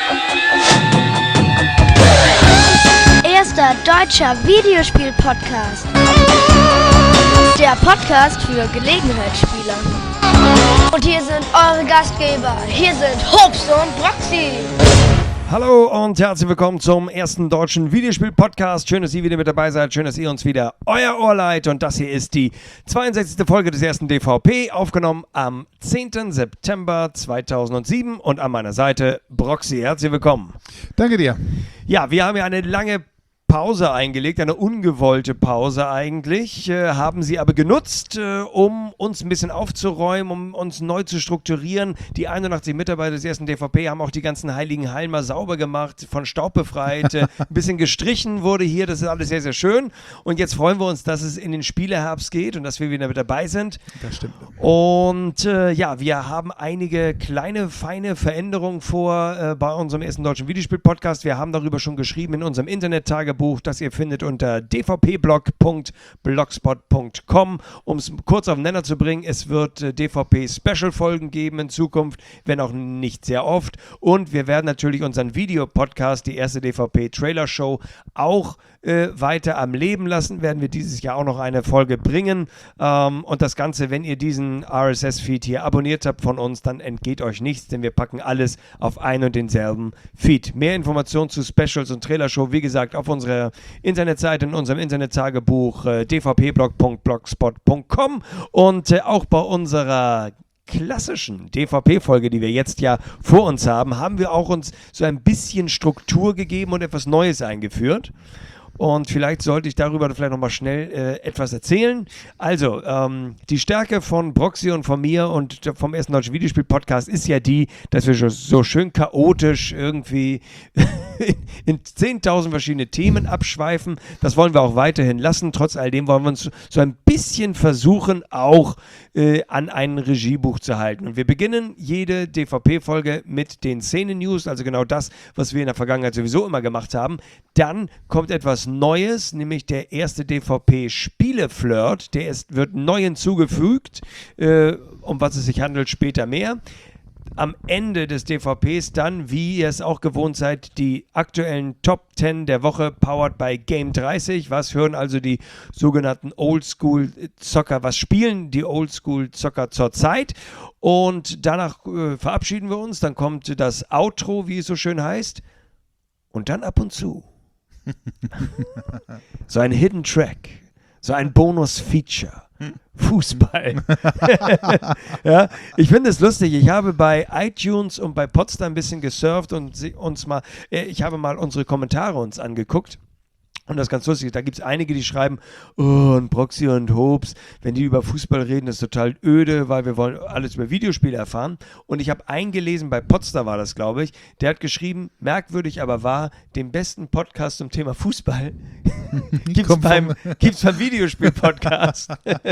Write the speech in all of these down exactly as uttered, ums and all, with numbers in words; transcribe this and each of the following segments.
Erster deutscher Videospiel-Podcast. Der Podcast für Gelegenheitsspieler. Und hier sind eure Gastgeber. Hier sind Hobbs und Broxy. Hallo und herzlich willkommen zum ersten deutschen Videospiel-Podcast. Schön, dass ihr wieder mit dabei seid. Schön, dass ihr uns wieder euer Ohr leiht. Und das hier ist die zweiundsechzigste Folge des ersten D V P, aufgenommen am zehnten September zweitausendsieben. Und an meiner Seite Broxy. Herzlich willkommen. Danke dir. Ja, wir haben ja eine lange Pause eingelegt, eine ungewollte Pause eigentlich, äh, haben sie aber genutzt, äh, um uns ein bisschen aufzuräumen, um uns neu zu strukturieren. Die einundachtzig Mitarbeiter des ersten D V P haben auch die ganzen heiligen Hallen mal sauber gemacht, von Staub befreit, äh, ein bisschen gestrichen wurde hier, das ist alles sehr, sehr schön. Und jetzt freuen wir uns, dass es in den Spieleherbst geht und dass wir wieder mit dabei sind. Das stimmt. Und äh, ja, wir haben einige kleine, feine Veränderungen vor äh, bei unserem ersten deutschen Videospiel-Podcast. Wir haben darüber schon geschrieben in unserem Internet-Tagebuch, das ihr findet unter d v p blog punkt blogspot punkt com. Um es kurz auf den Nenner zu bringen, es wird äh, D V P-Special-Folgen geben in Zukunft, wenn auch nicht sehr oft. Und wir werden natürlich unseren Videopodcast, die erste D V P-Trailer-Show, auch äh, weiter am Leben lassen. Werden wir dieses Jahr auch noch eine Folge bringen. Ähm, und das Ganze, wenn ihr diesen R S S-Feed hier abonniert habt von uns, dann entgeht euch nichts, denn wir packen alles auf einen und denselben Feed. Mehr Informationen zu Specials und Trailer-Show, wie gesagt, auf unserer Internetseite, in unserem Internettagebuch äh, d v p blog punkt blogspot punkt com und äh, auch bei unserer klassischen D V P-Folge, die wir jetzt ja vor uns haben, haben wir auch uns so ein bisschen Struktur gegeben und etwas Neues eingeführt. Und vielleicht sollte ich darüber vielleicht nochmal schnell äh, etwas erzählen. Also, ähm, die Stärke von Broxy und von mir und vom ersten deutschen Videospiel-Podcast ist ja die, dass wir so schön chaotisch irgendwie in zehntausend verschiedene Themen abschweifen. Das wollen wir auch weiterhin lassen. Trotz alledem wollen wir uns so ein bisschen versuchen, auch äh, an ein Regiebuch zu halten. Und wir beginnen jede D V P-Folge mit den Szenen-News, also genau das, was wir in der Vergangenheit sowieso immer gemacht haben. Dann kommt etwas Neues, nämlich der erste D V P-Spiele-Flirt. Der ist, wird neu hinzugefügt, äh, um was es sich handelt, später mehr. Am Ende des D V Ps dann, wie ihr es auch gewohnt seid, die aktuellen Top zehn der Woche, powered by Game dreißig. Was hören also die sogenannten Oldschool-Zocker, was spielen die Oldschool-Zocker zurzeit? Und danach äh, verabschieden wir uns. Dann kommt das Outro, wie es so schön heißt. Und dann ab und zu so ein Hidden Track, so ein Bonus-Feature. Fußball. Ja, ich finde es lustig. Ich habe bei iTunes und bei Podstar ein bisschen gesurft und uns mal, ich habe mal unsere Kommentare uns angeguckt. Und das ist ganz lustig, da gibt es einige, die schreiben, oh, und Broxy und Hobbs, wenn die über Fußball reden, das ist total öde, weil wir wollen alles über Videospiele erfahren. Und ich habe eingelesen, bei Podstar war das, glaube ich, der hat geschrieben, merkwürdig aber wahr, den besten Podcast zum Thema Fußball gibt es beim, gibt's beim Videospiel-Podcast.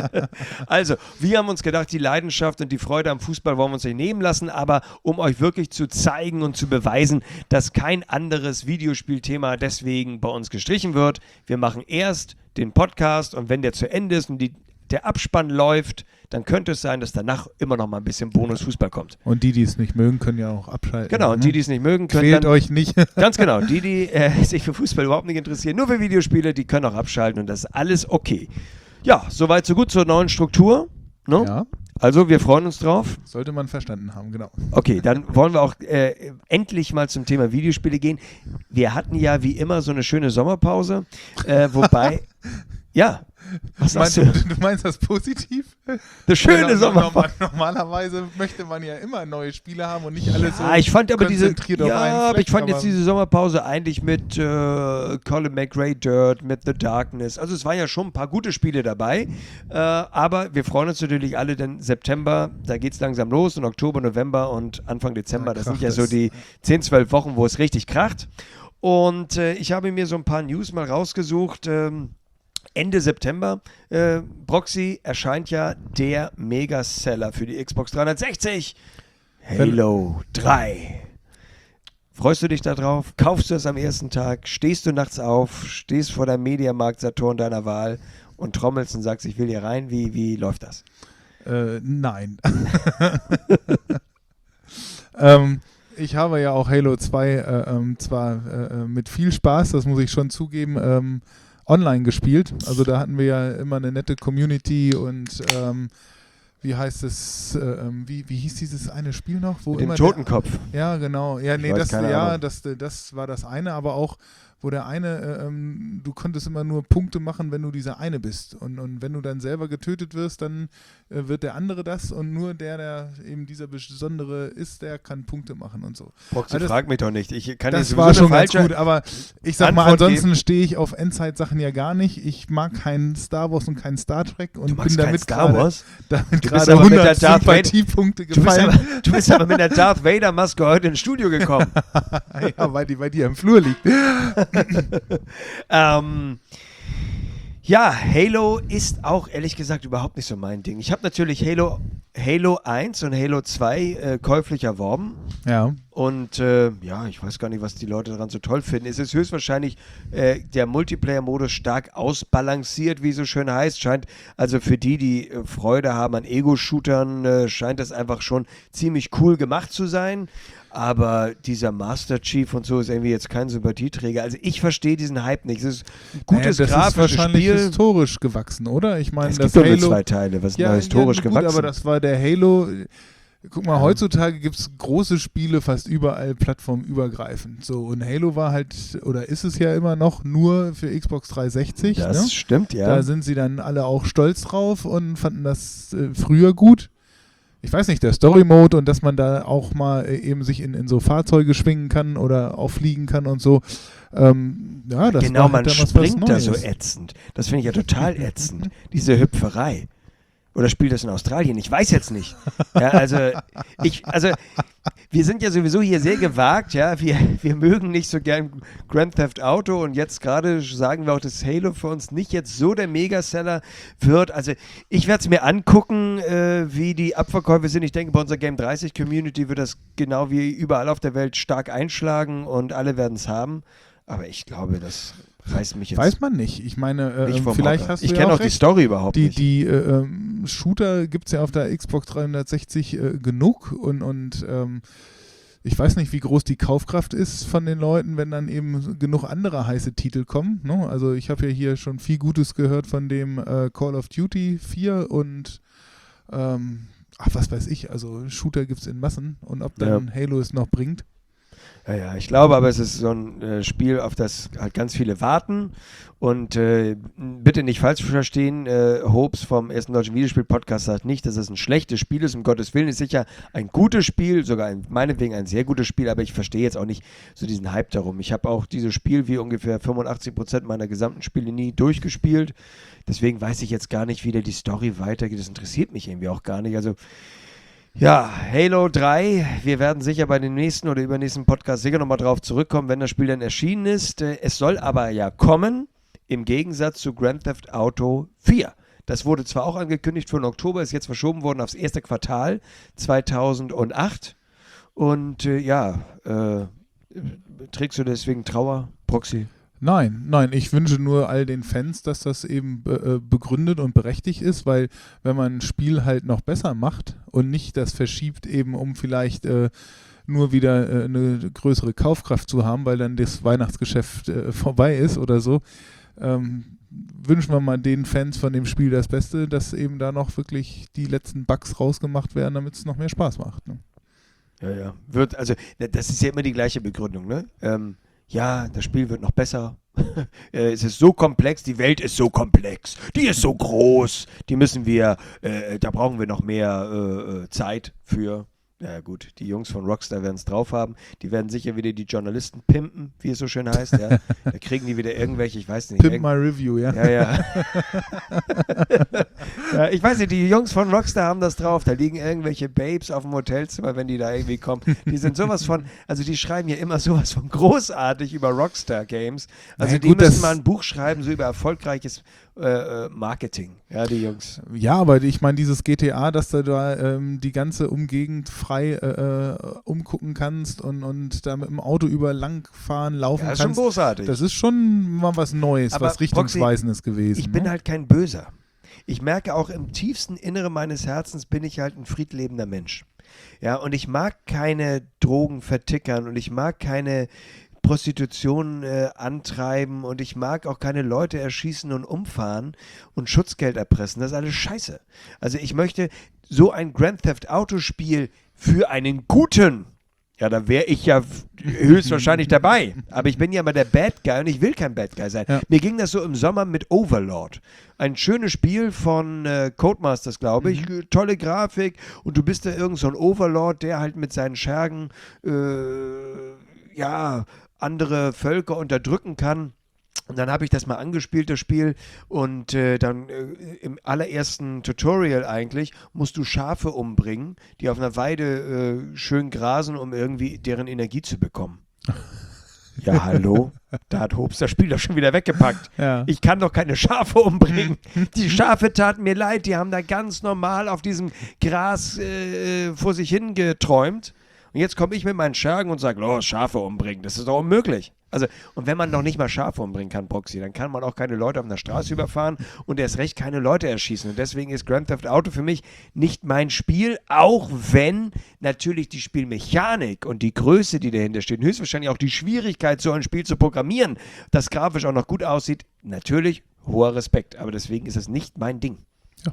Also, wir haben uns gedacht, die Leidenschaft und die Freude am Fußball wollen wir uns nicht nehmen lassen, aber um euch wirklich zu zeigen und zu beweisen, dass kein anderes Videospielthema deswegen bei uns gestrichen wird. Wir machen erst den Podcast und wenn der zu Ende ist und die, der Abspann läuft, dann könnte es sein, dass danach immer noch mal ein bisschen Bonus-Fußball kommt. Und die, die es nicht mögen, können ja auch abschalten. Genau, und die, die es nicht mögen, können Quält dann, euch nicht. Ganz genau, die, die äh, sich für Fußball überhaupt nicht interessieren, nur für Videospiele, die können auch abschalten und das ist alles okay. Ja, soweit so gut zur neuen Struktur. No? Ja. Also, wir freuen uns drauf. Sollte man verstanden haben, genau. Okay, dann wollen wir auch äh, endlich mal zum Thema Videospiele gehen. Wir hatten ja wie immer so eine schöne Sommerpause, äh, wobei, ja, was sagst meinst, du? Du meinst das positiv? Eine schöne ja, Sommerpause. Normalerweise möchte man ja immer neue Spiele haben und nicht alles ja, so ich fand aber diese, konzentriert auf ja, einen Fleck, aber ich fand aber jetzt diese Sommerpause eigentlich mit äh, Colin McRae Dirt, mit The Darkness. Also es waren ja schon ein paar gute Spiele dabei, äh, aber wir freuen uns natürlich alle, denn September, da geht es langsam los und Oktober, November und Anfang Dezember, das sind ja so die zehn, zwölf Wochen, wo es richtig kracht. Und äh, ich habe mir so ein paar News mal rausgesucht. Ähm, Ende September, äh, Broxy, erscheint ja der Megaseller für die Xbox dreihundertsechzig, Halo drei. Freust du dich da drauf? Kaufst du es am ersten Tag? Stehst du nachts auf? Stehst vor deinem Mediamarkt Saturn deiner Wahl und trommelst und sagst, ich will hier rein? Wie, wie läuft das? Äh, nein. ähm, ich habe ja auch Halo zwei äh, ähm, zwar äh, mit viel Spaß, das muss ich schon zugeben, ähm, online gespielt. Also da hatten wir ja immer eine nette Community und ähm, wie heißt es, äh, wie, wie hieß dieses eine Spiel noch? Wo Mit dem immer Totenkopf. Der, ja, genau. Ja, nee, weiß, das, keine ja Ahnung. das, das war das eine, aber auch, wo der eine, äh, ähm, du konntest immer nur Punkte machen, wenn du dieser eine bist. Und, und wenn du dann selber getötet wirst, dann äh, wird der andere das und nur der, der eben dieser Besondere ist, der kann Punkte machen und so. Proxy, Also das- frag mich doch nicht. Ich kann Das dir war sowieso schon eine ganz falsche gut, aber ich sag mal, Antwort ansonsten geben. stehe ich auf Endzeit-Sachen ja gar nicht. Ich mag keinen Star Wars und keinen Star Trek und Du magst bin keinen damit Star gerade Wars? damit Du bist gerade aber mit der hundert Darth Vader- Sympathiepunkte Du bist, gefallen. aber, du bist aber mit der Darth Vader-Maske heute ins Studio gekommen. Ja, weil die bei dir im Flur liegt. ähm, ja, Halo ist auch ehrlich gesagt überhaupt nicht so mein Ding. Ich habe natürlich Halo, Halo eins und Halo zwei äh, käuflich erworben. Ja. Und äh, ja, ich weiß gar nicht, was die Leute daran so toll finden. Es ist höchstwahrscheinlich äh, der Multiplayer-Modus stark ausbalanciert, wie es so schön heißt. Scheint also für die, die äh, Freude haben an Ego-Shootern, äh, scheint das einfach schon ziemlich cool gemacht zu sein. Aber dieser Master Chief und so ist irgendwie jetzt kein Sympathieträger. Also ich verstehe diesen Hype nicht. Es ist ein gutes naja, das grafisches ist wahrscheinlich Spiel. historisch gewachsen, oder? Ich meine, Es das gibt doch nur Halo. zwei Teile. Was ist ja, da historisch ja, gut, gewachsen? aber das war der Halo. Guck mal, Ja. heutzutage gibt es große Spiele fast überall plattformübergreifend. So, und Halo war halt, oder ist es ja immer noch, nur für Xbox dreihundertsechzig. das Ne? stimmt, ja. Da sind sie dann alle auch stolz drauf und fanden das äh, früher gut. Ich weiß nicht, der Story-Mode und dass man da auch mal äh, eben sich in, in so Fahrzeuge schwingen kann oder auch fliegen kann und so. Ähm, ja, das genau, war man halt damals springt was da so Neues. ätzend. Das finde ich ja total ätzend. Diese Hüpferei. Oder spielt das in Australien? Ich weiß jetzt nicht. Ja, also, ich, also, wir sind ja sowieso hier sehr gewagt, ja. Wir, wir mögen nicht so gern Grand Theft Auto und jetzt gerade sagen wir auch, dass Halo für uns nicht jetzt so der Megaseller wird. Also, ich werde es mir angucken, äh, wie die Abverkäufe sind. Ich denke, bei unserer Game dreißig Community wird das genau wie überall auf der Welt stark einschlagen und alle werden es haben. Aber ich glaube, das reißt mich jetzt Weiß man nicht. Ich meine, äh, nicht vom vielleicht Hocker. hast du Ich ja kenne auch auch die recht. Story überhaupt Die, nicht. die äh, ähm, Shooter gibt es ja auf der Xbox dreihundertsechzig äh, genug und, und ähm, ich weiß nicht, wie groß die Kaufkraft ist von den Leuten, wenn dann eben genug andere heiße Titel kommen. Ne? Also ich habe ja hier schon viel Gutes gehört von dem äh, Call of Duty vier und ähm, ach, was weiß ich, also Shooter gibt es in Massen und ob dann Ja. Halo es noch bringt. Ja, ja, ich glaube aber, es ist so ein äh, Spiel, auf das halt ganz viele warten. Und äh, bitte nicht falsch verstehen, äh, Hopes vom ersten deutschen Videospiel-Podcast sagt nicht, dass es ein schlechtes Spiel ist. Um Gottes Willen ist sicher ein gutes Spiel, sogar ein, meinetwegen ein sehr gutes Spiel, aber ich verstehe jetzt auch nicht so diesen Hype darum. Ich habe auch dieses Spiel wie ungefähr fünfundachtzig Prozent meiner gesamten Spiele nie durchgespielt. Deswegen weiß ich jetzt gar nicht, wie da die Story weitergeht. Das interessiert mich irgendwie auch gar nicht. Also ja, Halo drei, wir werden sicher bei den nächsten oder übernächsten Podcast sicher nochmal drauf zurückkommen, wenn das Spiel dann erschienen ist. Äh, Es soll aber ja kommen, im Gegensatz zu Grand Theft Auto vier. Das wurde zwar auch angekündigt für den Oktober, ist jetzt verschoben worden aufs erste Quartal zweitausendacht. Und äh, ja, äh, trägst du deswegen Trauer, Proxy? Nein, nein, ich wünsche nur all den Fans, dass das eben äh, begründet und berechtigt ist, weil wenn man ein Spiel halt noch besser macht und nicht das verschiebt eben, um vielleicht äh, nur wieder äh, eine größere Kaufkraft zu haben, weil dann das Weihnachtsgeschäft äh, vorbei ist oder so, ähm, wünschen wir mal den Fans von dem Spiel das Beste, dass eben da noch wirklich die letzten Bugs rausgemacht werden, damit es noch mehr Spaß macht. Ne? Ja, ja. Wird, also, das ist ja immer die gleiche Begründung, ne? Ähm, ja, das Spiel wird noch besser. äh, es ist so komplex, die Welt ist so komplex, die ist so groß, die müssen wir, äh, da brauchen wir noch mehr äh, äh, Zeit für. Ja gut, die Jungs von Rockstar werden es drauf haben. Die werden sicher wieder die Journalisten pimpen, wie es so schön heißt. Ja. Da kriegen die wieder irgendwelche, ich weiß nicht. Pimp irgend- my review, ja. Ja, ja. ja. Ich weiß nicht, die Jungs von Rockstar haben das drauf. Da liegen irgendwelche Babes auf dem Hotelzimmer, wenn die da irgendwie kommen. Die sind sowas von, also die schreiben ja immer sowas von großartig über Rockstar Games. Also Na die gut, müssen das- mal ein Buch schreiben, so über erfolgreiches äh, äh, Marketing. Ja, die Jungs. Ja, aber ich meine, dieses G T A, dass du da ähm, die ganze Umgegend frei äh, äh, umgucken kannst und, und da mit dem Auto über langfahren, laufen Ja, ist schon kannst, großartig. das ist schon mal was Neues, Aber was Richtungsweisendes gewesen. Ich bin ne? halt kein Böser. Ich merke auch im tiefsten Inneren meines Herzens bin ich halt ein friedlebender Mensch. Ja, und ich mag keine Drogen vertickern und ich mag keine Prostitution äh, antreiben und ich mag auch keine Leute erschießen und umfahren und Schutzgeld erpressen. Das ist alles scheiße. Also ich möchte so ein Grand Theft Auto Spiel für einen guten, ja, da wäre ich ja höchstwahrscheinlich dabei. Aber ich bin ja mal der Bad Guy und ich will kein Bad Guy sein. Ja. Mir ging das so im Sommer mit Overlord. Ein schönes Spiel von äh, Codemasters, glaube ich. Mhm. Tolle Grafik und du bist da irgend so ein Overlord, der halt mit seinen Schergen äh, ja, andere Völker unterdrücken kann. Und dann habe ich das mal angespielt, das Spiel, und äh, dann äh, im allerersten Tutorial eigentlich musst du Schafe umbringen, die auf einer Weide äh, schön grasen, um irgendwie deren Energie zu bekommen. Ja, hallo? Da hat Hobbs das Spiel doch schon wieder weggepackt. Ja. Ich kann doch keine Schafe umbringen. Die Schafe taten mir leid, die haben da ganz normal auf diesem Gras äh, vor sich hingeträumt. Und jetzt komme ich mit meinen Schergen und sage, los, Schafe umbringen. Das ist doch unmöglich. Also, und wenn man noch nicht mal Schafe umbringen kann, Proxy, dann kann man auch keine Leute auf einer Straße überfahren und erst recht keine Leute erschießen. Und deswegen ist Grand Theft Auto für mich nicht mein Spiel, auch wenn natürlich die Spielmechanik und die Größe, die dahinter steht, höchstwahrscheinlich auch die Schwierigkeit, so ein Spiel zu programmieren, das grafisch auch noch gut aussieht, natürlich hoher Respekt. Aber deswegen ist es nicht mein Ding. Ja.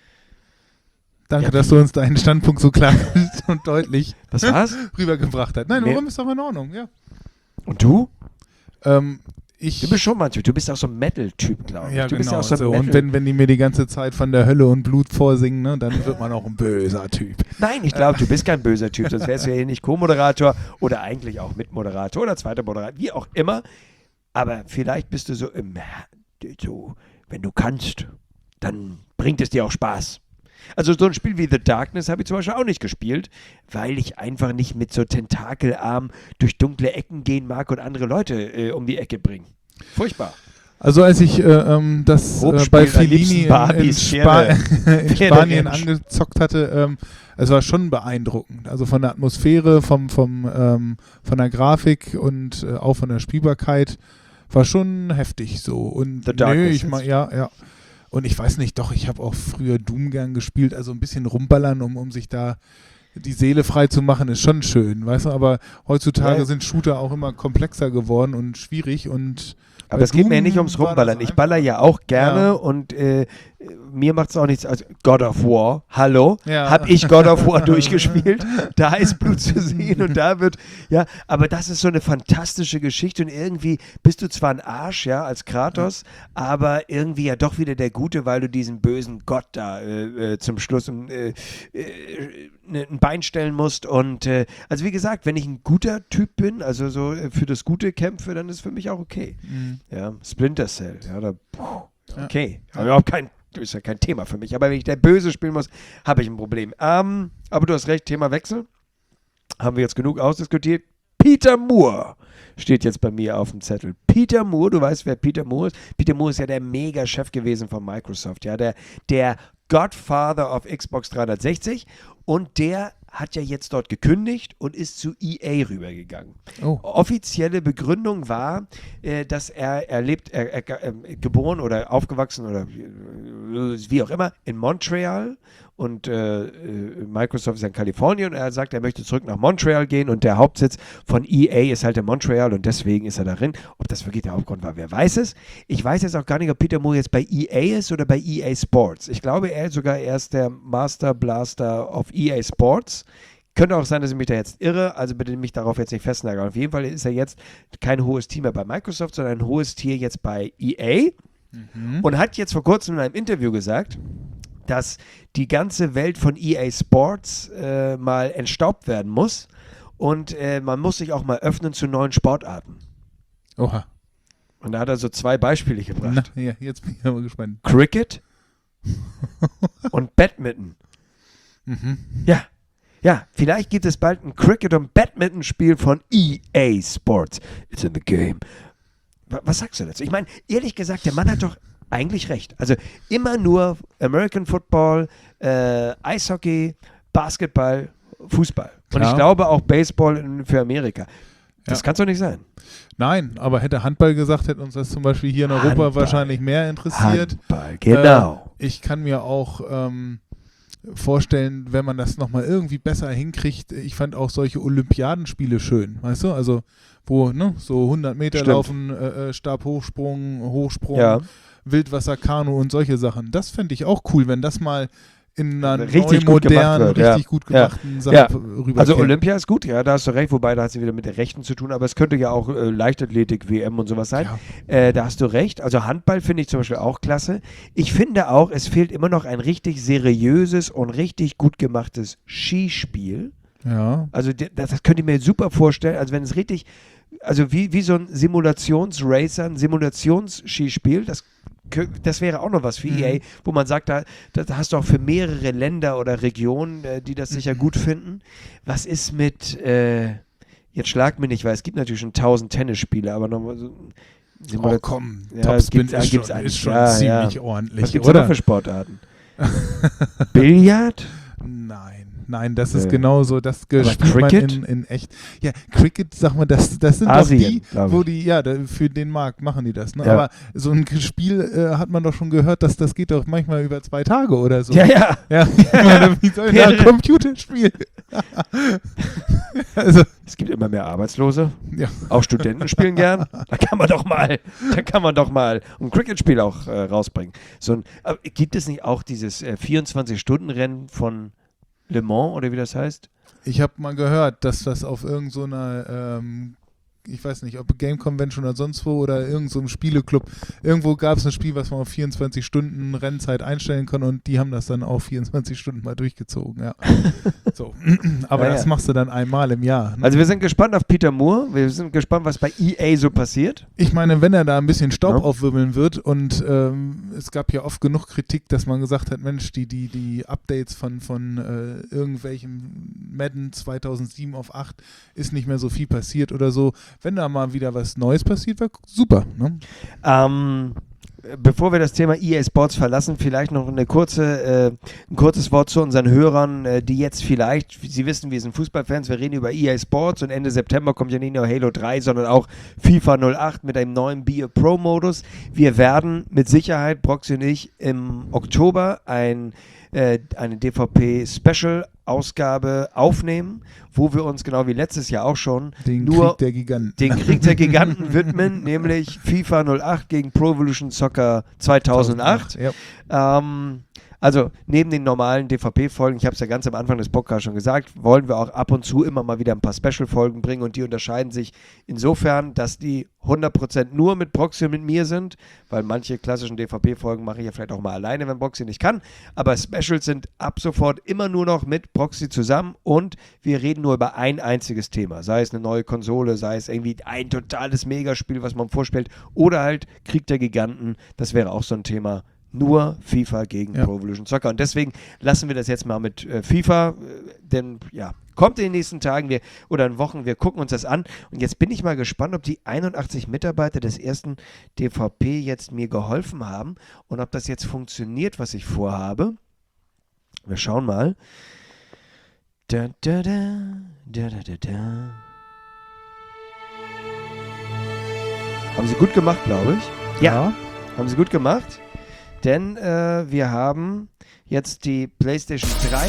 Danke, Ja, dass du uns deinen Standpunkt so klar und deutlich Das war's? rübergebracht hast. Nein, Nee. warum ist doch in Ordnung, ja. Und du? Ähm, ich, Du bist schon mal ein Typ. Du bist auch so ein Metal-Typ, glaube ich. ja, du bist genau. auch so ein so. Metal- Und wenn, wenn die mir die ganze Zeit von der Hölle und Blut vorsingen, ne, dann wird man auch ein böser Typ. Nein, ich glaube, du bist kein böser Typ, sonst wärst du ja hier nicht Co-Moderator oder eigentlich auch Mitmoderator oder zweiter Moderator, wie auch immer. Aber vielleicht bist du so im, so, wenn du kannst, dann bringt es dir auch Spaß. Also so ein Spiel wie The Darkness habe ich zum Beispiel auch nicht gespielt, weil ich einfach nicht mit so Tentakelarm durch dunkle Ecken gehen mag und andere Leute äh, um die Ecke bringen. Furchtbar. Also als ich äh, ähm, das Hob äh, bei spielt am liebsten Fellini in, in, Barbies, Spa Pferde- in Spanien Pferderanch. angezockt hatte, ähm, es war schon beeindruckend. Also von der Atmosphäre, vom, vom, ähm, von der Grafik und äh, auch von der Spielbarkeit war schon heftig so. Und The nö, Darkness ich mal, jetzt. ja, ja. Und ich weiß nicht, doch, ich habe auch früher Doom gern gespielt, also ein bisschen rumballern, um, um sich da die Seele frei zu machen, ist schon schön, weißt du, aber heutzutage Ja. sind Shooter auch immer komplexer geworden und schwierig und Aber bei es geht mir ja Doom nicht ums war das Rumballern. Ich einfach- baller ja auch gerne Ja. und äh, mir macht es auch nichts. Also God of War, hallo, Ja. habe ich God of War durchgespielt. Da ist Blut zu sehen und da wird, ja, aber das ist so eine fantastische Geschichte und irgendwie bist du zwar ein Arsch, ja, als Kratos, aber irgendwie ja doch wieder der Gute, weil du diesen bösen Gott da äh, äh, zum Schluss ein, äh, äh, ne- ein Bein stellen musst und äh, also wie gesagt, wenn ich ein guter Typ bin, also so äh, für das Gute kämpfe, dann ist für mich auch okay. Mhm. Ja, Splinter Cell, ja, da, puh, Ja. okay, aber überhaupt kein, ist ja kein Thema für mich, aber wenn ich der Böse spielen muss, habe ich ein Problem. Ähm, aber du hast recht, Thema Wechsel, haben wir jetzt genug ausdiskutiert. Peter Moore steht jetzt bei mir auf dem Zettel. Peter Moore, du weißt, wer Peter Moore ist? Peter Moore ist ja der Mega-Chef gewesen von Microsoft, ja, der, der Godfather of Xbox dreihundertsechzig und der hat ja jetzt dort gekündigt und ist zu E A rübergegangen. Oh. Offizielle Begründung war, äh, dass er, er lebt, er, er, äh, geboren oder aufgewachsen oder äh, wie auch immer in Montreal und äh, äh, Microsoft ist in Kalifornien und er sagt, er möchte zurück nach Montreal gehen und der Hauptsitz von E A ist halt in Montreal und deswegen ist er darin. Ob das wirklich der Hauptgrund war, wer weiß es. Ich weiß jetzt auch gar nicht, ob Peter Moore jetzt bei E A ist oder bei E A Sports. Ich glaube, er ist sogar erst der Master Blaster of E A Sports. Könnte auch sein, dass ich mich da jetzt irre, also bitte mich darauf jetzt nicht festnageln. Auf jeden Fall ist er jetzt kein hohes Tier mehr bei Microsoft, sondern ein hohes Tier jetzt bei E A Mhm. und hat jetzt vor kurzem in einem Interview gesagt, dass die ganze Welt von E A Sports äh, mal entstaubt werden muss und äh, man muss sich auch mal öffnen zu neuen Sportarten. Oha. Und da hat er so zwei Beispiele gebracht. Na, ja, jetzt bin ich aber gespannt. Cricket und Badminton. Mhm. Ja, ja, vielleicht gibt es bald ein Cricket- und Badminton-Spiel von E A Sports. It's in the game. Wa- Was sagst du dazu? Ich meine, ehrlich gesagt, der Mann hat doch eigentlich recht. Also immer nur American Football, äh, Eishockey, Basketball, Fußball. Und Klar. ich glaube auch Baseball in, für Amerika. Das Ja. kann es doch nicht sein. Nein, aber hätte Handball gesagt, hätte uns das zum Beispiel hier in Europa Handball. wahrscheinlich mehr interessiert. Handball, genau. Äh, ich kann mir auch ähm, vorstellen, wenn man das nochmal irgendwie besser hinkriegt. Ich fand auch solche Olympiadenspiele schön, weißt du? Also, wo ne, so hundert Meter Stimmt. laufen, äh, Stabhochsprung, Hochsprung, Ja. Wildwasserkanu und solche Sachen. Das fände ich auch cool, wenn das mal in einer Richtig neu, gut gemacht modernen, wird, ja. richtig gut Ja. gemachten Sache Ja. rüberkäme. Also Olympia ist gut, ja, da hast du recht, wobei da hat sie wieder mit der Rechten zu tun, aber es könnte ja auch äh, Leichtathletik, W M und sowas sein. Ja. Äh, da hast du recht. Also Handball finde ich zum Beispiel auch klasse. Ich finde auch, es fehlt immer noch ein richtig seriöses und richtig gut gemachtes Skispiel. Ja. Also d- das, das könnt ihr mir super vorstellen, also wenn es richtig, also wie, wie so ein Simulationsracer, ein Simulationsskispiel, das kö- das wäre auch noch was für Mhm. E A, wo man sagt, da, da hast du auch für mehrere Länder oder Regionen, äh, die das sicher Mhm. gut finden. Was ist mit, äh, jetzt schlag mich nicht, weil es gibt natürlich schon tausend Tennisspiele, aber nochmal so Oh komm, Ja, Topspin gibt's- ist, gibt's schon, eigentlich. ist schon Ja, ziemlich ja. ordentlich, Was gibt es noch oder? für Sportarten? Billard? Nein, nein, das ist Nee. genauso, das ge- Aber spielt man Cricket? in, in echt. Ja, Cricket, sag mal, das, das sind Asien, doch die, glaub wo ich. die, ja, da, für den Markt machen die das. Ne? Ja. Aber so ein Spiel äh, hat man doch schon gehört, dass das geht doch manchmal über zwei Tage oder so. Ja, ja. Ja, ich meine, wie soll da ein Computerspiel? also, Es gibt immer mehr Arbeitslose. ja. Auch Studenten spielen gern. Da kann man doch mal, da kann man doch mal ein Cricket-Spiel auch äh, rausbringen. So ein, aber gibt es nicht auch dieses äh, vierundzwanzig-Stunden-Rennen von Le Mans oder wie das heißt? Ich habe mal gehört, dass das auf irgend so einer, ähm, ich weiß nicht, ob Game Convention oder sonst wo oder irgend so einem Spieleclub, irgendwo gab es ein Spiel, was man auf vierundzwanzig Stunden Rennzeit einstellen kann und die haben das dann auch vierundzwanzig Stunden mal durchgezogen, ja. so. Aber Ja, das ja. machst du dann einmal im Jahr. Ne? Also wir sind gespannt auf Peter Moore. Wir sind gespannt, was bei E A so passiert. Ich meine, wenn er da ein bisschen Staub Ja. aufwirbeln wird und ähm, es gab ja oft genug Kritik, dass man gesagt hat, Mensch, die, die, die Updates von, von äh, irgendwelchem Madden zweitausendsieben auf acht ist nicht mehr so viel passiert oder so. Wenn da mal wieder was Neues passiert, wäre super. Ne? Ähm, bevor wir das Thema E A Sports verlassen, vielleicht noch eine kurze, äh, ein kurzes Wort zu unseren Hörern, äh, die jetzt vielleicht, Sie wissen, wir sind Fußballfans, wir reden über E A Sports und Ende September kommt ja nicht nur Halo drei, sondern auch FIFA null acht mit einem neuen Be a Pro-Modus. Wir werden mit Sicherheit, Proxy und ich, im Oktober ein, äh, eine D V P-Special-Ausgabe aufnehmen, wo wir uns genau wie letztes Jahr auch schon Den nur Krieg der Giganten. den Krieg der Giganten widmen, nämlich FIFA null acht gegen Pro Evolution Soccer zweitausendacht. Ja. Ähm, also neben den normalen D V P-Folgen, ich habe es ja ganz am Anfang des Podcasts schon gesagt, wollen wir auch ab und zu immer mal wieder ein paar Special-Folgen bringen und die unterscheiden sich insofern, dass die hundert Prozent nur mit Proxy und mit mir sind, weil manche klassischen D V P-Folgen mache ich ja vielleicht auch mal alleine, wenn Proxy nicht kann, aber Specials sind ab sofort immer nur noch mit Proxy zusammen und wir reden nur über ein einziges Thema, sei es eine neue Konsole, sei es irgendwie ein totales Megaspiel, was man vorspielt oder halt Krieg der Giganten, das wäre auch so ein Thema. Nur FIFA gegen Ja. Pro Evolution Soccer. Und deswegen lassen wir das jetzt mal mit äh, FIFA, äh, denn ja, kommt in den nächsten Tagen wir, oder in Wochen, wir gucken uns das an. Und jetzt bin ich mal gespannt, ob die einundachtzig Mitarbeiter des ersten D V P jetzt mir geholfen haben und ob das jetzt funktioniert, was ich vorhabe. Wir schauen mal. Da, da, da, da, da, da, da. Haben sie gut gemacht, glaube ich. Ja. Haben sie gut gemacht, denn äh, wir haben jetzt die PlayStation drei.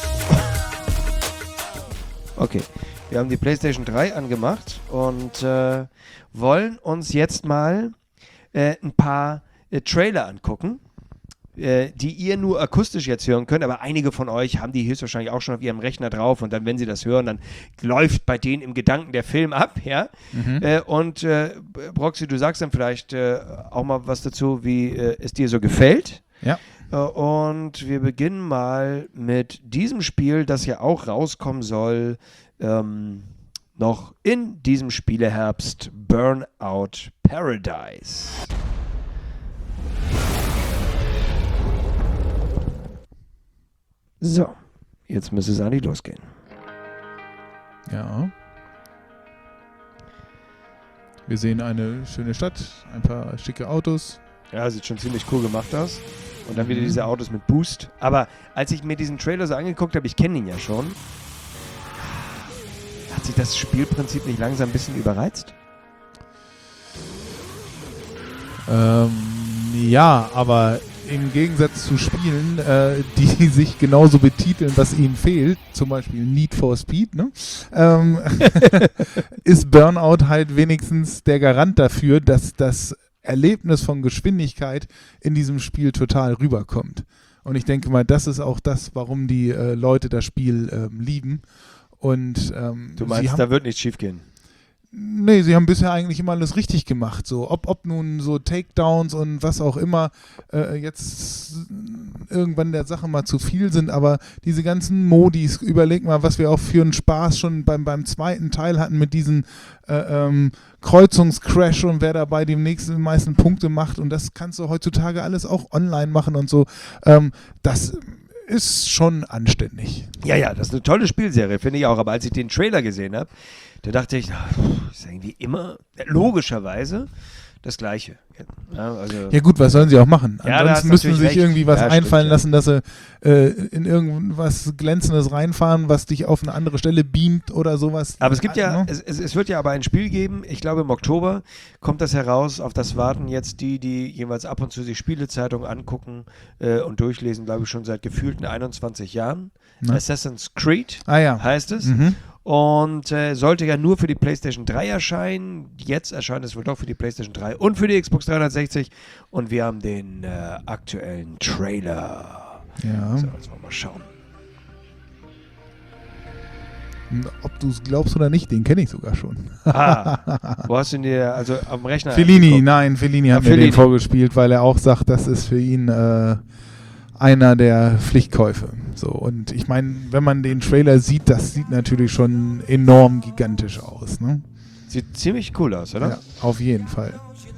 Okay, wir haben die PlayStation drei angemacht und äh, wollen uns jetzt mal äh, ein paar äh, Trailer angucken, äh, die ihr nur akustisch jetzt hören könnt, aber einige von euch haben die höchstwahrscheinlich auch schon auf ihrem Rechner drauf und dann, wenn sie das hören, dann läuft bei denen im Gedanken der Film ab, ja. Mhm. Äh, und äh, Proxy, du sagst dann vielleicht äh, auch mal was dazu, wie äh, es dir so gefällt. Ja. Äh, und wir beginnen mal mit diesem Spiel, das ja auch rauskommen soll, ähm, noch in diesem Spieleherbst, Burnout Paradise. So, jetzt müsste es eigentlich losgehen. Ja. Wir sehen eine schöne Stadt, ein paar schicke Autos. Ja, sieht schon ziemlich cool gemacht aus. Und dann wieder Mhm. diese Autos mit Boost. Aber als ich mir diesen Trailer so angeguckt habe, ich kenne ihn ja schon, hat sich das Spielprinzip nicht langsam ein bisschen überreizt? Ähm, ja, aber im Gegensatz zu Spielen, äh, die sich genauso betiteln, was ihnen fehlt, zum Beispiel Need for Speed, ne? ähm, ist Burnout halt wenigstens der Garant dafür, dass das Erlebnis von Geschwindigkeit in diesem Spiel total rüberkommt. Und ich denke mal, das ist auch das, warum die äh, Leute das Spiel ähm, lieben. Und, ähm, du meinst, haben, da wird nichts schief gehen? Nee, sie haben bisher eigentlich immer alles richtig gemacht. So, ob, ob nun so Takedowns und was auch immer äh, jetzt irgendwann der Sache mal zu viel sind, aber diese ganzen Modis, überleg mal, was wir auch für einen Spaß schon beim, beim zweiten Teil hatten mit diesen äh, ähm, Kreuzungscrash und wer dabei die nächsten meisten Punkte macht, und das kannst du heutzutage alles auch online machen und so. Ähm, das ist schon anständig. Ja, ja, das ist eine tolle Spielserie, finde ich auch. Aber als ich den Trailer gesehen habe, da dachte ich, na, ist irgendwie immer, logischerweise, das Gleiche. Ja, also ja gut, was sollen sie auch machen? Ja, Ansonsten müssen sie sich recht. irgendwie was Ja, einfallen stimmt, lassen, dass sie äh, in irgendwas Glänzendes reinfahren, was dich auf eine andere Stelle beamt oder sowas. Aber es gibt ja, ne? es, es, es wird ja aber ein Spiel geben, ich glaube im Oktober kommt das heraus, auf das warten jetzt die, die jeweils ab und zu sich Spielezeitungen angucken äh, und durchlesen, glaube ich schon seit gefühlten einundzwanzig Jahren. Na? Assassin's Creed Ah ja. heißt es. Mhm. Und äh, sollte ja nur für die PlayStation drei erscheinen. Jetzt erscheint es wohl doch für die PlayStation drei und für die Xbox dreihundertsechzig. Und wir haben den äh, aktuellen Trailer. Ja. So, jetzt wollen wir mal schauen. Ob du es glaubst oder nicht, den kenne ich sogar schon. Ah, wo hast du ihn dir, also am Rechner Fellini, angeguckt? nein, Fellini hat Ah, mir Fellini. den vorgespielt, weil er auch sagt, das ist für ihn äh, einer der Pflichtkäufe. So, und ich meine, wenn man den Trailer sieht, das sieht natürlich schon enorm gigantisch aus, ne? Sieht ziemlich cool aus, oder? Ja, auf jeden Fall.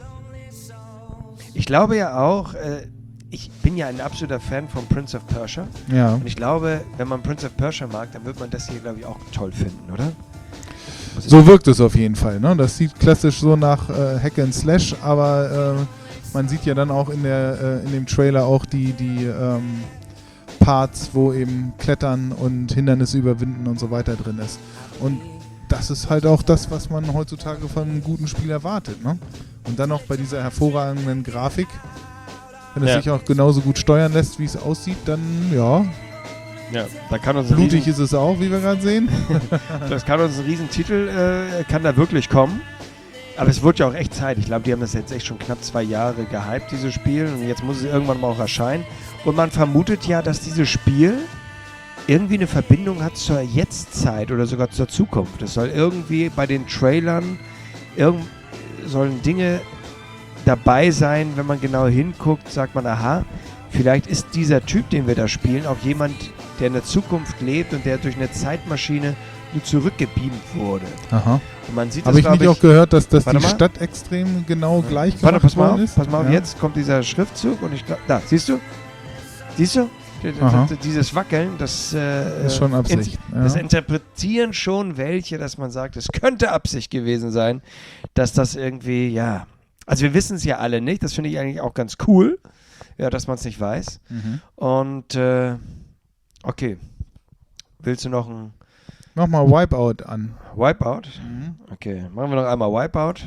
Ich glaube ja auch, äh, ich bin ja ein absoluter Fan von Prince of Persia. Ja. Und ich glaube, wenn man Prince of Persia mag, dann wird man das hier, glaube ich, auch toll finden, oder? Was ist So wirkt es auf jeden Fall, ne? Das sieht klassisch so nach äh, Hack and Slash, aber äh, man sieht ja dann auch in der äh, in dem Trailer auch die die ähm, Parts, wo eben Klettern und Hindernisse überwinden und so weiter drin ist. Und das ist halt auch das, was man heutzutage von einem guten Spiel erwartet, ne? Und dann noch bei dieser hervorragenden Grafik, wenn es Ja. sich auch genauso gut steuern lässt, wie es aussieht, dann ja, Ja, da kann uns ein blutig riesen, ist es auch, wie wir gerade sehen. das kann uns ein Riesentitel, äh, kann da wirklich kommen. Aber es wird ja auch echt Zeit. Ich glaube, die haben das jetzt echt schon knapp zwei Jahre gehypt, dieses Spiel. Und jetzt muss es irgendwann mal auch erscheinen. Und man vermutet ja, dass dieses Spiel irgendwie eine Verbindung hat zur Jetztzeit oder sogar zur Zukunft. Es soll irgendwie bei den Trailern, irgend, sollen Dinge dabei sein, wenn man genau hinguckt, sagt man, aha, vielleicht ist dieser Typ, den wir da spielen, auch jemand, der in der Zukunft lebt und der durch eine Zeitmaschine nur zurückgebeamt wurde. Aha. Und man sieht Habe das, ich nicht glaub auch gehört, dass, dass Warte die mal. Stadt extrem genau gleich Warte, gemacht pass mal worden auf, ist? pass mal auf, Ja. jetzt kommt dieser Schriftzug und ich glaube, da, siehst du? Siehst du? D- d- Aha. d- Dieses Wackeln, das äh, Ist schon Absicht, int- Das ja. interpretieren schon welche, dass man sagt, es könnte Absicht gewesen sein, dass das irgendwie, ja, also wir wissen es ja alle nicht, das finde ich eigentlich auch ganz cool, ja, dass man es nicht weiß. Mhm. Und, äh, okay, willst du noch ein Mach mal Wipeout an. Wipeout? Mhm. Okay, machen wir noch einmal Wipeout.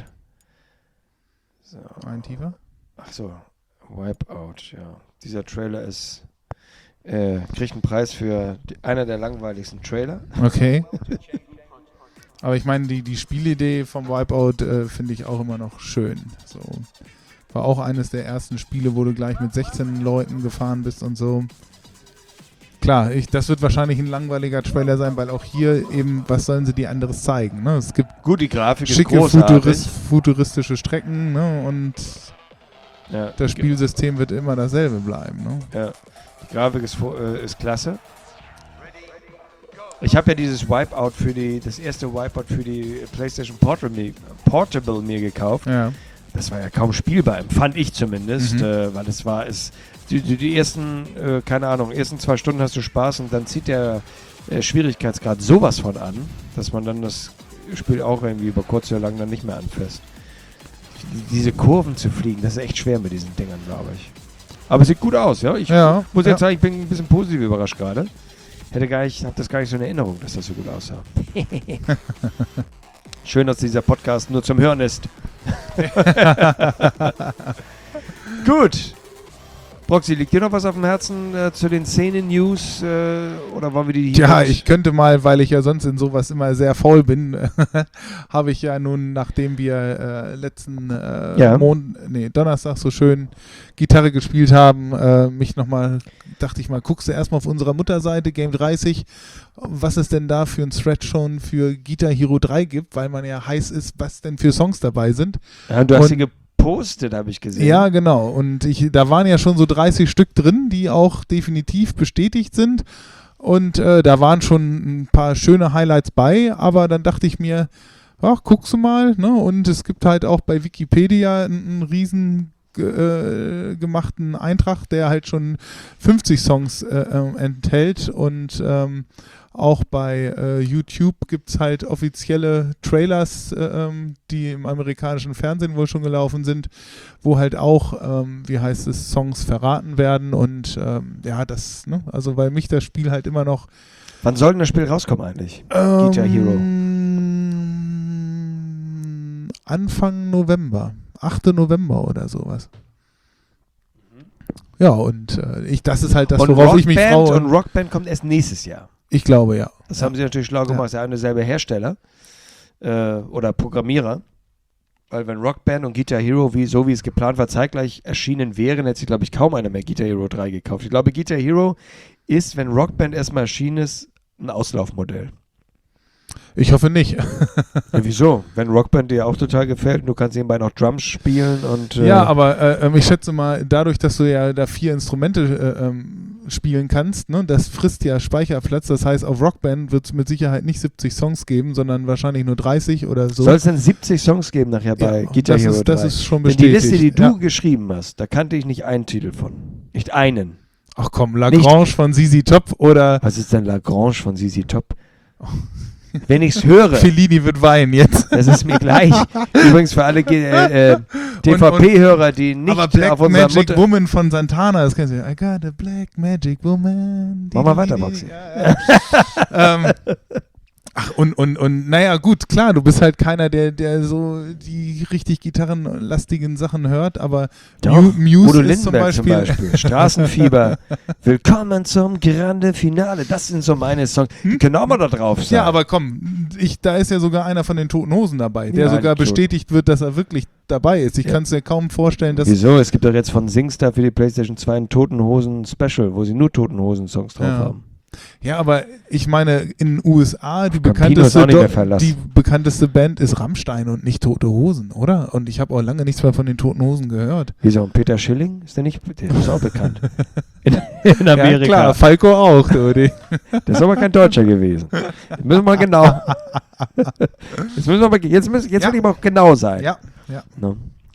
So. Ein tiefer. Ach so, Wipeout, ja. Dieser Trailer ist, äh, kriegt einen Preis für die, einer der langweiligsten Trailer. Okay. Aber ich meine, die, die Spielidee vom Wipeout äh, finde ich auch immer noch schön. So. War auch eines der ersten Spiele, wo du gleich mit sechzehn Leuten gefahren bist und so. Klar, ich, das wird wahrscheinlich ein langweiliger Trailer sein, weil auch hier eben, was sollen sie dir anderes zeigen? Ne? Es gibt Gut, die Grafik schicke ist großartig. Futurist, futuristische Strecken, ne? Und Ja, das Spielsystem wird immer dasselbe bleiben. Ne? Ja, die Grafik ist, vo- äh, ist klasse. Ich habe ja dieses Wipeout für die, das erste Wipeout für die PlayStation Portable, Portable mir gekauft. Ja. Das war ja kaum spielbar, empfand ich zumindest, Mhm. äh, weil es war, es, die, die, die ersten, äh, keine Ahnung, ersten zwei Stunden hast du Spaß und dann zieht der äh, Schwierigkeitsgrad sowas von an, dass man dann das Spiel auch irgendwie über kurz oder lang dann nicht mehr anfasst. Die, diese Kurven zu fliegen, das ist echt schwer mit diesen Dingern, glaube ich. Aber es sieht gut aus, ja. Ich Ja, muss ja. jetzt sagen, ich bin ein bisschen positiv überrascht gerade. Hätte gar nicht, hab das gar nicht so in Erinnerung, dass das so gut aussah. Schön, dass dieser Podcast nur zum Hören ist. Gut. Proxy, liegt dir noch was auf dem Herzen äh, zu den Szenen-News äh, oder wollen wir die hier? Ja, raus? ich könnte mal, weil ich ja sonst in sowas immer sehr faul bin, habe ich ja nun, nachdem wir äh, letzten äh, Ja. Mon- nee, Donnerstag so schön Gitarre gespielt haben, äh, mich nochmal, dachte ich mal, guckst du erstmal auf unserer Mutterseite, Game dreißig, was es denn da für ein Thread schon für Guitar Hero drei gibt, weil man ja heiß ist, was denn für Songs dabei sind. Ja, du hast und- sie gepostet, habe ich gesehen. Ja, genau. Und ich, da waren ja schon so dreißig Stück drin, die auch definitiv bestätigt sind. Und äh, da waren schon ein paar schöne Highlights bei, aber dann dachte ich mir, ach, guckst du mal, ne? Und es gibt halt auch bei Wikipedia einen, einen riesen äh, gemachten Eintrag, der halt schon fünfzig Songs äh, äh, enthält. Und ähm, auch bei äh, YouTube gibt es halt offizielle Trailers, äh, ähm, die im amerikanischen Fernsehen wohl schon gelaufen sind, wo halt auch, ähm, wie heißt es, Songs verraten werden. Und ähm, ja, das, ne? Also weil mich das Spiel halt immer noch Wann soll denn das Spiel rauskommen eigentlich? Guitar Hero. ähm, Anfang November, achter November oder sowas. Ja, und äh, ich, das ist halt das, und worauf ich mich Rockband freue. und Rockband kommt erst nächstes Jahr. Ich glaube, ja. Das ja. haben sie natürlich schlau gemacht. Das ist ja eine selbe Hersteller äh, oder Programmierer. Weil wenn Rockband und Guitar Hero, wie, so wie es geplant war, zeitgleich erschienen wären, hätte sich, glaube ich, kaum einer mehr Guitar Hero drei gekauft. Ich glaube, Guitar Hero ist, wenn Rockband erstmal erschienen ist, ein Auslaufmodell. Ich hoffe nicht. Ja, wieso? Wenn Rockband dir auch total gefällt und du kannst nebenbei noch Drums spielen und... Äh, Ja, aber äh, ähm, ich schätze mal, dadurch, dass du ja da vier Instrumente äh, ähm, spielen kannst, ne, das frisst ja Speicherplatz. Das heißt, auf Rockband wird es mit Sicherheit nicht siebzig Songs geben, sondern wahrscheinlich nur dreißig oder so. soll es denn siebzig Songs geben nachher bei Ja, Guitar das Hero ist, das drei? ist schon Denn die bestätigt. Liste, die du ja. geschrieben hast, da kannte ich nicht einen Titel von. Nicht einen. Ach komm, Lagrange von Z Z Top oder Was ist denn Lagrange von Z Z Top? Wenn ich es höre, Fellini wird weinen jetzt. das ist mir gleich. Übrigens für alle äh, äh, D V P-Hörer, die nicht Aber Black auf unserer Magic Mutter... Woman von Santana, das kennst du. I got a Black Magic Woman. Mach mal weiter, Boxy. Ja, ja. ähm, ach, und, und, und, naja, gut, klar, du bist halt keiner, der, der so die richtig gitarrenlastigen Sachen hört, aber Doch, Mu- Muse Udo ist zum Lindenberg Beispiel, zum Beispiel. Straßenfieber. Willkommen zum Grande Finale. Das sind so meine Songs. Die können auch mal da drauf sein. Ja, aber komm, ich, da ist ja sogar einer von den Toten Hosen dabei, der Ja, sogar Tot- bestätigt wird, dass er wirklich dabei ist. Ich Ja. kann es mir kaum vorstellen, dass... Wieso? Es gibt doch jetzt von Singstar für die PlayStation zwei ein Toten Hosen Special, wo sie nur Toten Hosen Songs drauf Ja. haben. Ja, aber ich meine, in den U S A die Campino ist bekannteste, auch nicht mehr Do- Verlass. die bekannteste Band ist Rammstein und nicht Tote Hosen, oder? Und ich habe auch lange nichts mehr von den Toten Hosen gehört. Wieso? Und Peter Schilling? Ist der nicht? Der ist auch bekannt. In, in Amerika. Ja klar, Falco auch. Du, die. Das ist aber kein Deutscher gewesen. Jetzt müssen wir mal genau. Jetzt müssen wir mal, jetzt müssen, jetzt Ja. will ich mal auch genau sein. Ja, ja. Ne?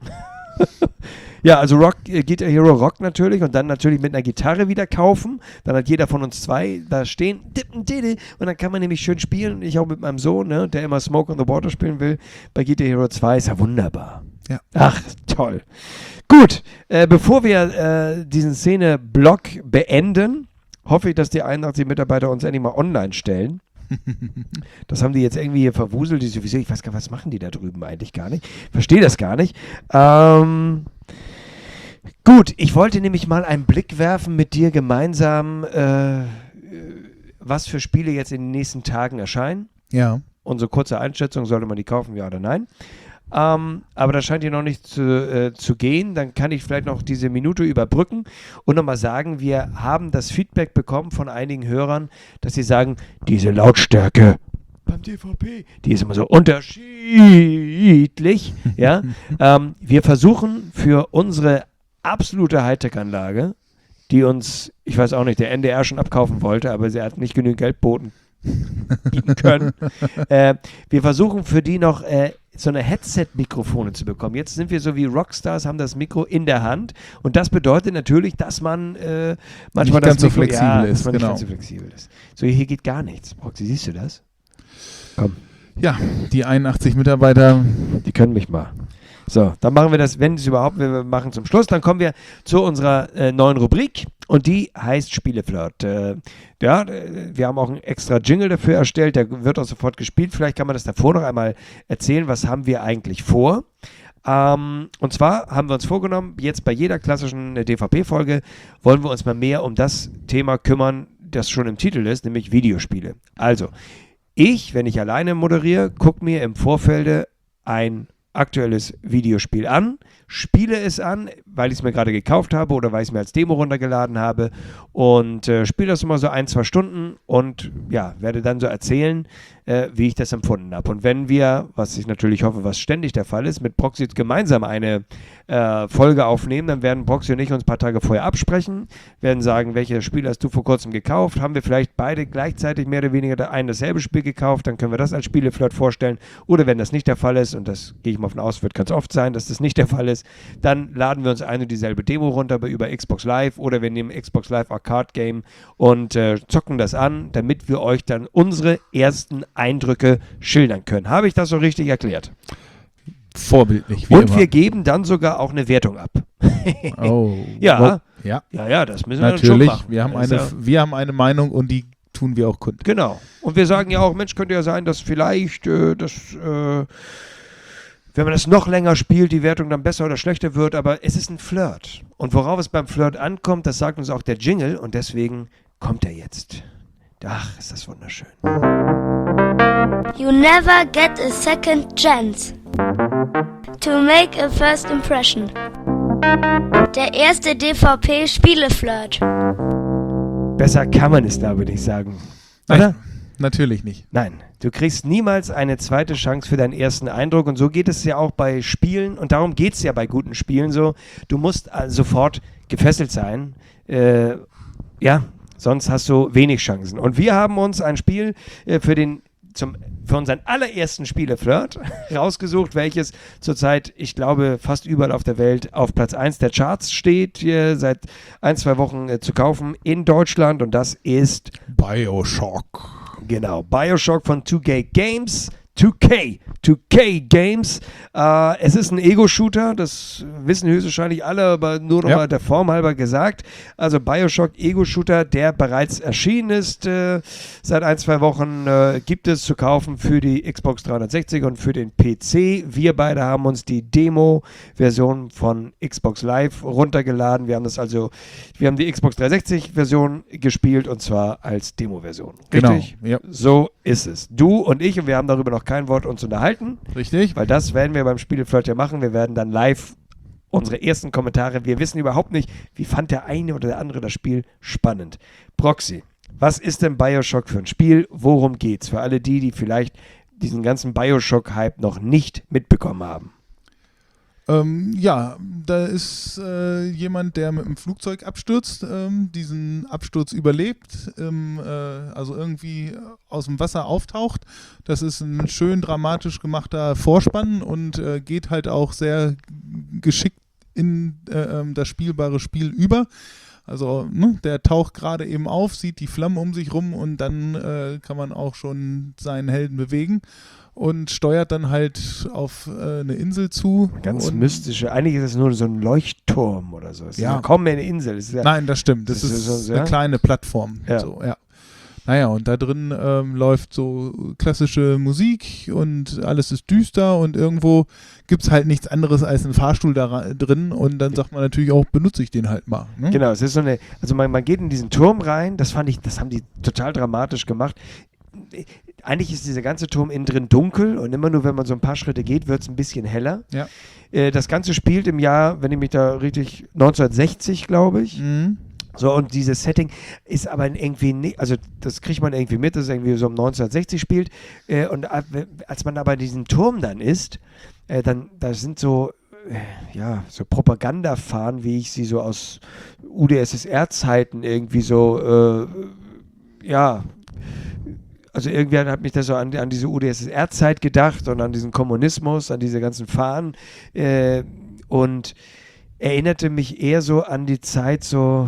Ja, also Rock, äh, Guitar Hero Rock natürlich und dann natürlich mit einer Gitarre wieder kaufen. Dann hat jeder von uns zwei da stehen, dippen, didi, und dann kann man nämlich schön spielen. Ich auch mit meinem Sohn, ne, der immer Smoke on the Water spielen will. Bei Guitar Hero zwei ist ja wunderbar. Ja. Ach, toll. Gut, äh, bevor wir äh, diesen Szene-Block beenden, hoffe ich, dass die einundachtzig Mitarbeiter uns endlich mal online stellen. Das haben die jetzt irgendwie hier verwuselt. Die sowieso, ich weiß gar nicht, was machen die da drüben eigentlich gar nicht. Verstehe das gar nicht. Ähm, gut, ich wollte nämlich mal einen Blick werfen mit dir gemeinsam, äh, was für Spiele jetzt in den nächsten Tagen erscheinen. Ja. Unsere kurze Einschätzung, sollte man die kaufen, ja oder nein. Ähm, aber das scheint hier noch nicht zu, äh, zu gehen. Dann kann ich vielleicht noch diese Minute überbrücken und nochmal sagen, wir haben das Feedback bekommen von einigen Hörern, dass sie sagen, diese Lautstärke beim D V P, die ist immer so unterschiedlich. Ja? ähm, wir versuchen für unsere absolute Hightech-Anlage, die uns, ich weiß auch nicht, der N D R schon abkaufen wollte, aber sie hat nicht genügend Geld boten, bieten können. äh, wir versuchen für die noch äh, so eine Headset-Mikrofone zu bekommen. Jetzt sind wir so wie Rockstars, haben das Mikro in der Hand und das bedeutet natürlich, dass man äh, manchmal Nicht ganz das so Mikro, flexibel ja, ist, dass man genau. nicht ganz so flexibel ist. So, hier geht gar nichts. Roxy, siehst du das? Komm, Ja, die einundachtzig Mitarbeiter. die können mich mal. So, dann machen wir das, wenn es überhaupt, wir machen zum Schluss, dann kommen wir zu unserer äh, neuen Rubrik und die heißt Spieleflirt. Äh, ja, äh, wir haben auch einen extra Jingle dafür erstellt, der wird auch sofort gespielt. Vielleicht kann man das davor noch einmal erzählen, was haben wir eigentlich vor. Ähm, und zwar haben wir uns vorgenommen, jetzt bei jeder klassischen äh, D V P-Folge wollen wir uns mal mehr um das Thema kümmern, das schon im Titel ist, nämlich Videospiele. Also, ich, wenn ich alleine moderiere, gucke mir im Vorfeld ein aktuelles Videospiel an, spiele es an, weil ich es mir gerade gekauft habe oder weil ich es mir als Demo runtergeladen habe und äh, spiele das immer so ein, zwei Stunden und ja, werde dann so erzählen, äh, wie ich das empfunden habe. Und wenn wir, was ich natürlich hoffe, was ständig der Fall ist, mit Proxy gemeinsam eine äh, Folge aufnehmen, dann werden Proxy und ich uns ein paar Tage vorher absprechen, werden sagen, welches Spiel hast du vor kurzem gekauft, haben wir vielleicht beide gleichzeitig mehr oder weniger ein dasselbe Spiel gekauft, dann können wir das als Spieleflirt vorstellen, oder wenn das nicht der Fall ist, und das gehe ich mal von aus, wird ganz oft sein, dass das nicht der Fall ist, dann laden wir uns eine und dieselbe Demo runter über Xbox Live oder wir nehmen Xbox Live Arcade Game und äh, zocken das an, damit wir euch dann unsere ersten Eindrücke schildern können. Habe ich das so richtig erklärt? Vorbildlich, wie Und immer. wir geben dann sogar auch eine Wertung ab. Oh. Ja. Ja, Ja, ja, das müssen wir dann schon natürlich. machen. Wir haben, Das ist eine, ja- wir haben eine Meinung und die tun wir auch kund. Genau. Und wir sagen ja auch, Mensch, könnte ja sein, dass vielleicht äh, das, äh, wenn man das noch länger spielt, die Wertung dann besser oder schlechter wird, aber es ist ein Flirt. Und worauf es beim Flirt ankommt, das sagt uns auch der Jingle und deswegen kommt er jetzt. Ach, ist das wunderschön. You never get a second chance to make a first impression. Der erste D V P-Spieleflirt. Besser kann man es, glaube ich, nicht sagen. Nein, Oder? natürlich nicht. Nein, du kriegst niemals eine zweite Chance für deinen ersten Eindruck und so geht es ja auch bei Spielen und darum geht es ja bei guten Spielen so. Du musst äh, sofort gefesselt sein, äh, ja, sonst hast du wenig Chancen. Und wir haben uns ein Spiel äh, für den Zum, für unseren allerersten Spieleflirt rausgesucht, welches zurzeit, ich glaube, fast überall auf der Welt auf Platz eins der Charts steht, hier seit ein, zwei Wochen äh, zu kaufen in Deutschland und das ist, Bioshock. genau, Bioshock von two K Games. two K, two K Games. Äh, es ist ein Ego-Shooter, das wissen höchstwahrscheinlich alle, aber nur noch Ja. mal der Form halber gesagt. Also Bioshock Ego-Shooter, der bereits erschienen ist, äh, seit ein, zwei Wochen äh, gibt es zu kaufen für die Xbox dreihundertsechzig und für den P C. Wir beide haben uns die Demo-Version von Xbox Live runtergeladen. Wir haben das also, wir haben die Xbox dreihundertsechzig-Version gespielt und zwar als Demo-Version. Richtig? Genau, ja. So ist es. Du und ich, und wir haben darüber noch kein Wort uns unterhalten, Richtig? weil das werden wir beim Spieleflirt ja machen. Wir werden dann live unsere ersten Kommentare, wir wissen überhaupt nicht, wie fand der eine oder der andere das Spiel spannend. Proxy, was ist denn Bioshock für ein Spiel? Worum geht's? Für alle die, die vielleicht diesen ganzen Bioshock-Hype noch nicht mitbekommen haben. Ähm, ja, da ist äh, jemand, der mit dem Flugzeug abstürzt, ähm, diesen Absturz überlebt, ähm, äh, also irgendwie aus dem Wasser auftaucht. Das ist ein schön dramatisch gemachter Vorspann und äh, geht halt auch sehr geschickt in äh, ähm, das spielbare Spiel über. Also ne, der taucht gerade eben auf, sieht die Flammen um sich rum und dann äh, kann man auch schon seinen Helden bewegen und steuert dann halt auf äh, eine Insel zu. Ganz und mystische, eigentlich ist es nur so ein Leuchtturm oder so. Es ist Ja. ja kaum mehr eine Insel. Es ist ja, Nein, das stimmt. Das, Das ist, ist so, eine ja? kleine Plattform. Ja. So, ja. Naja, und da drin ähm, läuft so klassische Musik und alles ist düster und irgendwo gibt es halt nichts anderes als einen Fahrstuhl da ra- drin und dann sagt man natürlich auch, benutze ich den halt mal. Ne? Genau, es ist so eine, also man, man geht in diesen Turm rein, das fand ich, das haben die total dramatisch gemacht. Eigentlich ist dieser ganze Turm innen drin dunkel und immer nur, wenn man so ein paar Schritte geht, wird es ein bisschen heller. Ja. Äh, das Ganze spielt im Jahr, wenn ich mich da richtig, neunzehnhundertsechzig, glaube ich. Mhm. So, und dieses Setting ist aber irgendwie nicht, also das kriegt man irgendwie mit, dass es irgendwie so um neunzehnhundertsechzig spielt. Äh, und ab- als man aber in diesem Turm dann ist, äh, dann, da sind so, äh, ja, so Propagandafahnen, wie ich sie so aus U d S S R-Zeiten irgendwie so, äh, ja, also irgendwie hat mich das so an, an diese U d S S R-Zeit gedacht und an diesen Kommunismus, an diese ganzen Fahnen äh, und erinnerte mich eher so an die Zeit so,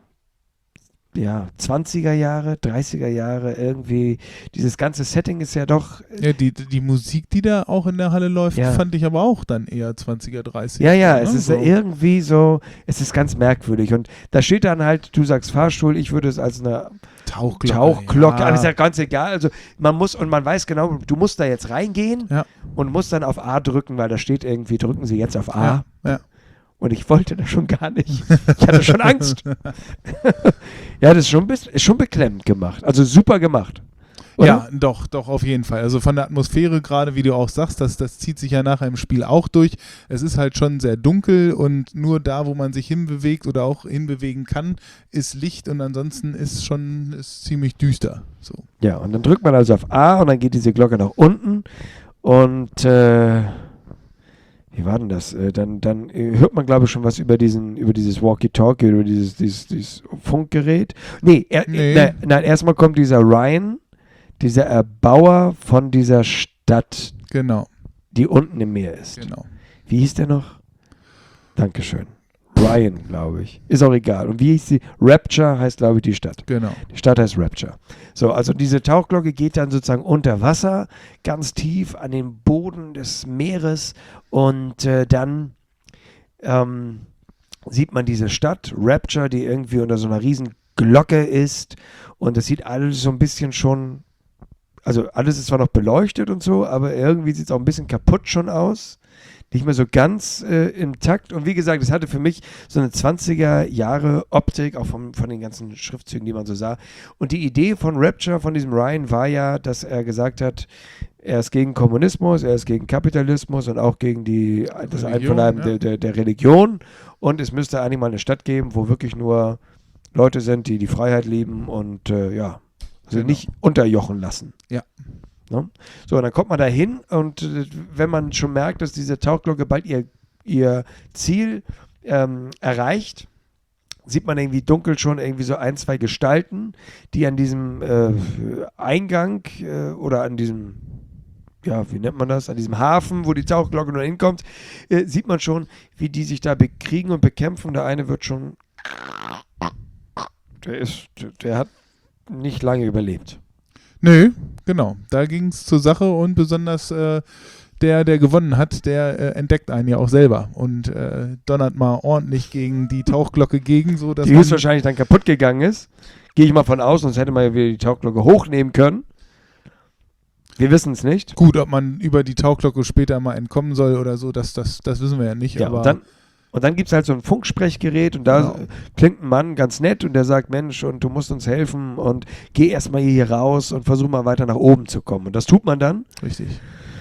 ja, zwanziger Jahre, dreißiger Jahre, irgendwie, dieses ganze Setting ist ja doch, Ja, die, die Musik, die da auch in der Halle läuft, Ja. fand ich aber auch dann eher zwanziger, dreißiger. ja, ja, ne? es ist so. ja irgendwie so, es ist ganz merkwürdig und da steht dann halt, du sagst Fahrstuhl, ich würde es als eine Tauchglocke. Tauchglocke, ja. alles ist ja ganz egal. Also man muss, und man weiß genau, du musst da jetzt reingehen Ja. und musst dann auf A drücken, weil da steht irgendwie, drücken Sie jetzt auf A. Ja, ja. Und ich wollte das schon gar nicht. Ich hatte schon Angst. Ja, das ist schon, bis, ist schon beklemmend gemacht. Also super gemacht. Oder? Ja, doch, doch, auf jeden Fall. Also von der Atmosphäre gerade, wie du auch sagst, das, das zieht sich ja nachher im Spiel auch durch. Es ist halt schon sehr dunkel und nur da, wo man sich hinbewegt oder auch hinbewegen kann, ist Licht und ansonsten ist schon ist ziemlich düster. So. Ja, und dann drückt man also auf A und dann geht diese Glocke nach unten und äh, wie war denn das? Äh, dann dann äh, hört man, glaube ich, schon was über diesen, über dieses Walkie-Talkie, über dieses, dieses, dieses Funkgerät. Nee, er, Nee. Nein, nein, erstmal kommt dieser Ryan, dieser Erbauer von dieser Stadt, Genau, die unten im Meer ist. genau. Wie hieß der noch? Dankeschön. Ryan, glaube ich. Ist auch egal. Und wie hieß sie? Rapture heißt, glaube ich, die Stadt. Genau. Die Stadt heißt Rapture. So, also diese Tauchglocke geht dann sozusagen unter Wasser, ganz tief an den Boden des Meeres und äh, dann ähm, sieht man diese Stadt, Rapture, die irgendwie unter so einer riesen Glocke ist und das sieht alles so ein bisschen schon, also alles ist zwar noch beleuchtet und so, aber irgendwie sieht es auch ein bisschen kaputt schon aus. Nicht mehr so ganz äh, im Takt. Und wie gesagt, es hatte für mich so eine zwanziger Jahre Optik, auch vom, von den ganzen Schriftzügen, die man so sah. Und die Idee von Rapture, von diesem Ryan, war ja, dass er gesagt hat, er ist gegen Kommunismus, er ist gegen Kapitalismus und auch gegen die, das Religion, Einverleiben ja. der, der, der Religion. Und es müsste eigentlich mal eine Stadt geben, wo wirklich nur Leute sind, die die Freiheit lieben und äh, ja, also Genau. nicht unterjochen lassen. Ja. Ne? So, und dann kommt man da hin und äh, wenn man schon merkt, dass diese Tauchglocke bald ihr, ihr Ziel ähm, erreicht, sieht man irgendwie dunkel schon irgendwie so ein, zwei Gestalten, die an diesem äh, Eingang äh, oder an diesem, ja, wie nennt man das, an diesem Hafen, wo die Tauchglocke nur hinkommt, äh, sieht man schon, wie die sich da bekriegen und bekämpfen. Der eine wird schon, der ist, der hat nicht lange überlebt. Nö, genau. Da ging es zur Sache und besonders äh, der, der gewonnen hat, der äh, entdeckt einen ja auch selber und äh, donnert mal ordentlich gegen die Tauchglocke gegen, so dass Die man, höchstwahrscheinlich dann kaputt gegangen ist. Gehe ich mal von aus, sonst hätte man ja wieder die Tauchglocke hochnehmen können. Wir wissen es nicht. gut, ob man über die Tauchglocke später mal entkommen soll oder so, das, das, das wissen wir ja nicht. Ja, aber und dann, und dann gibt es halt so ein Funksprechgerät und da Genau. klingt ein Mann ganz nett und der sagt, Mensch, und du musst uns helfen und geh erstmal hier raus und versuch mal weiter nach oben zu kommen. Und das tut man dann. richtig.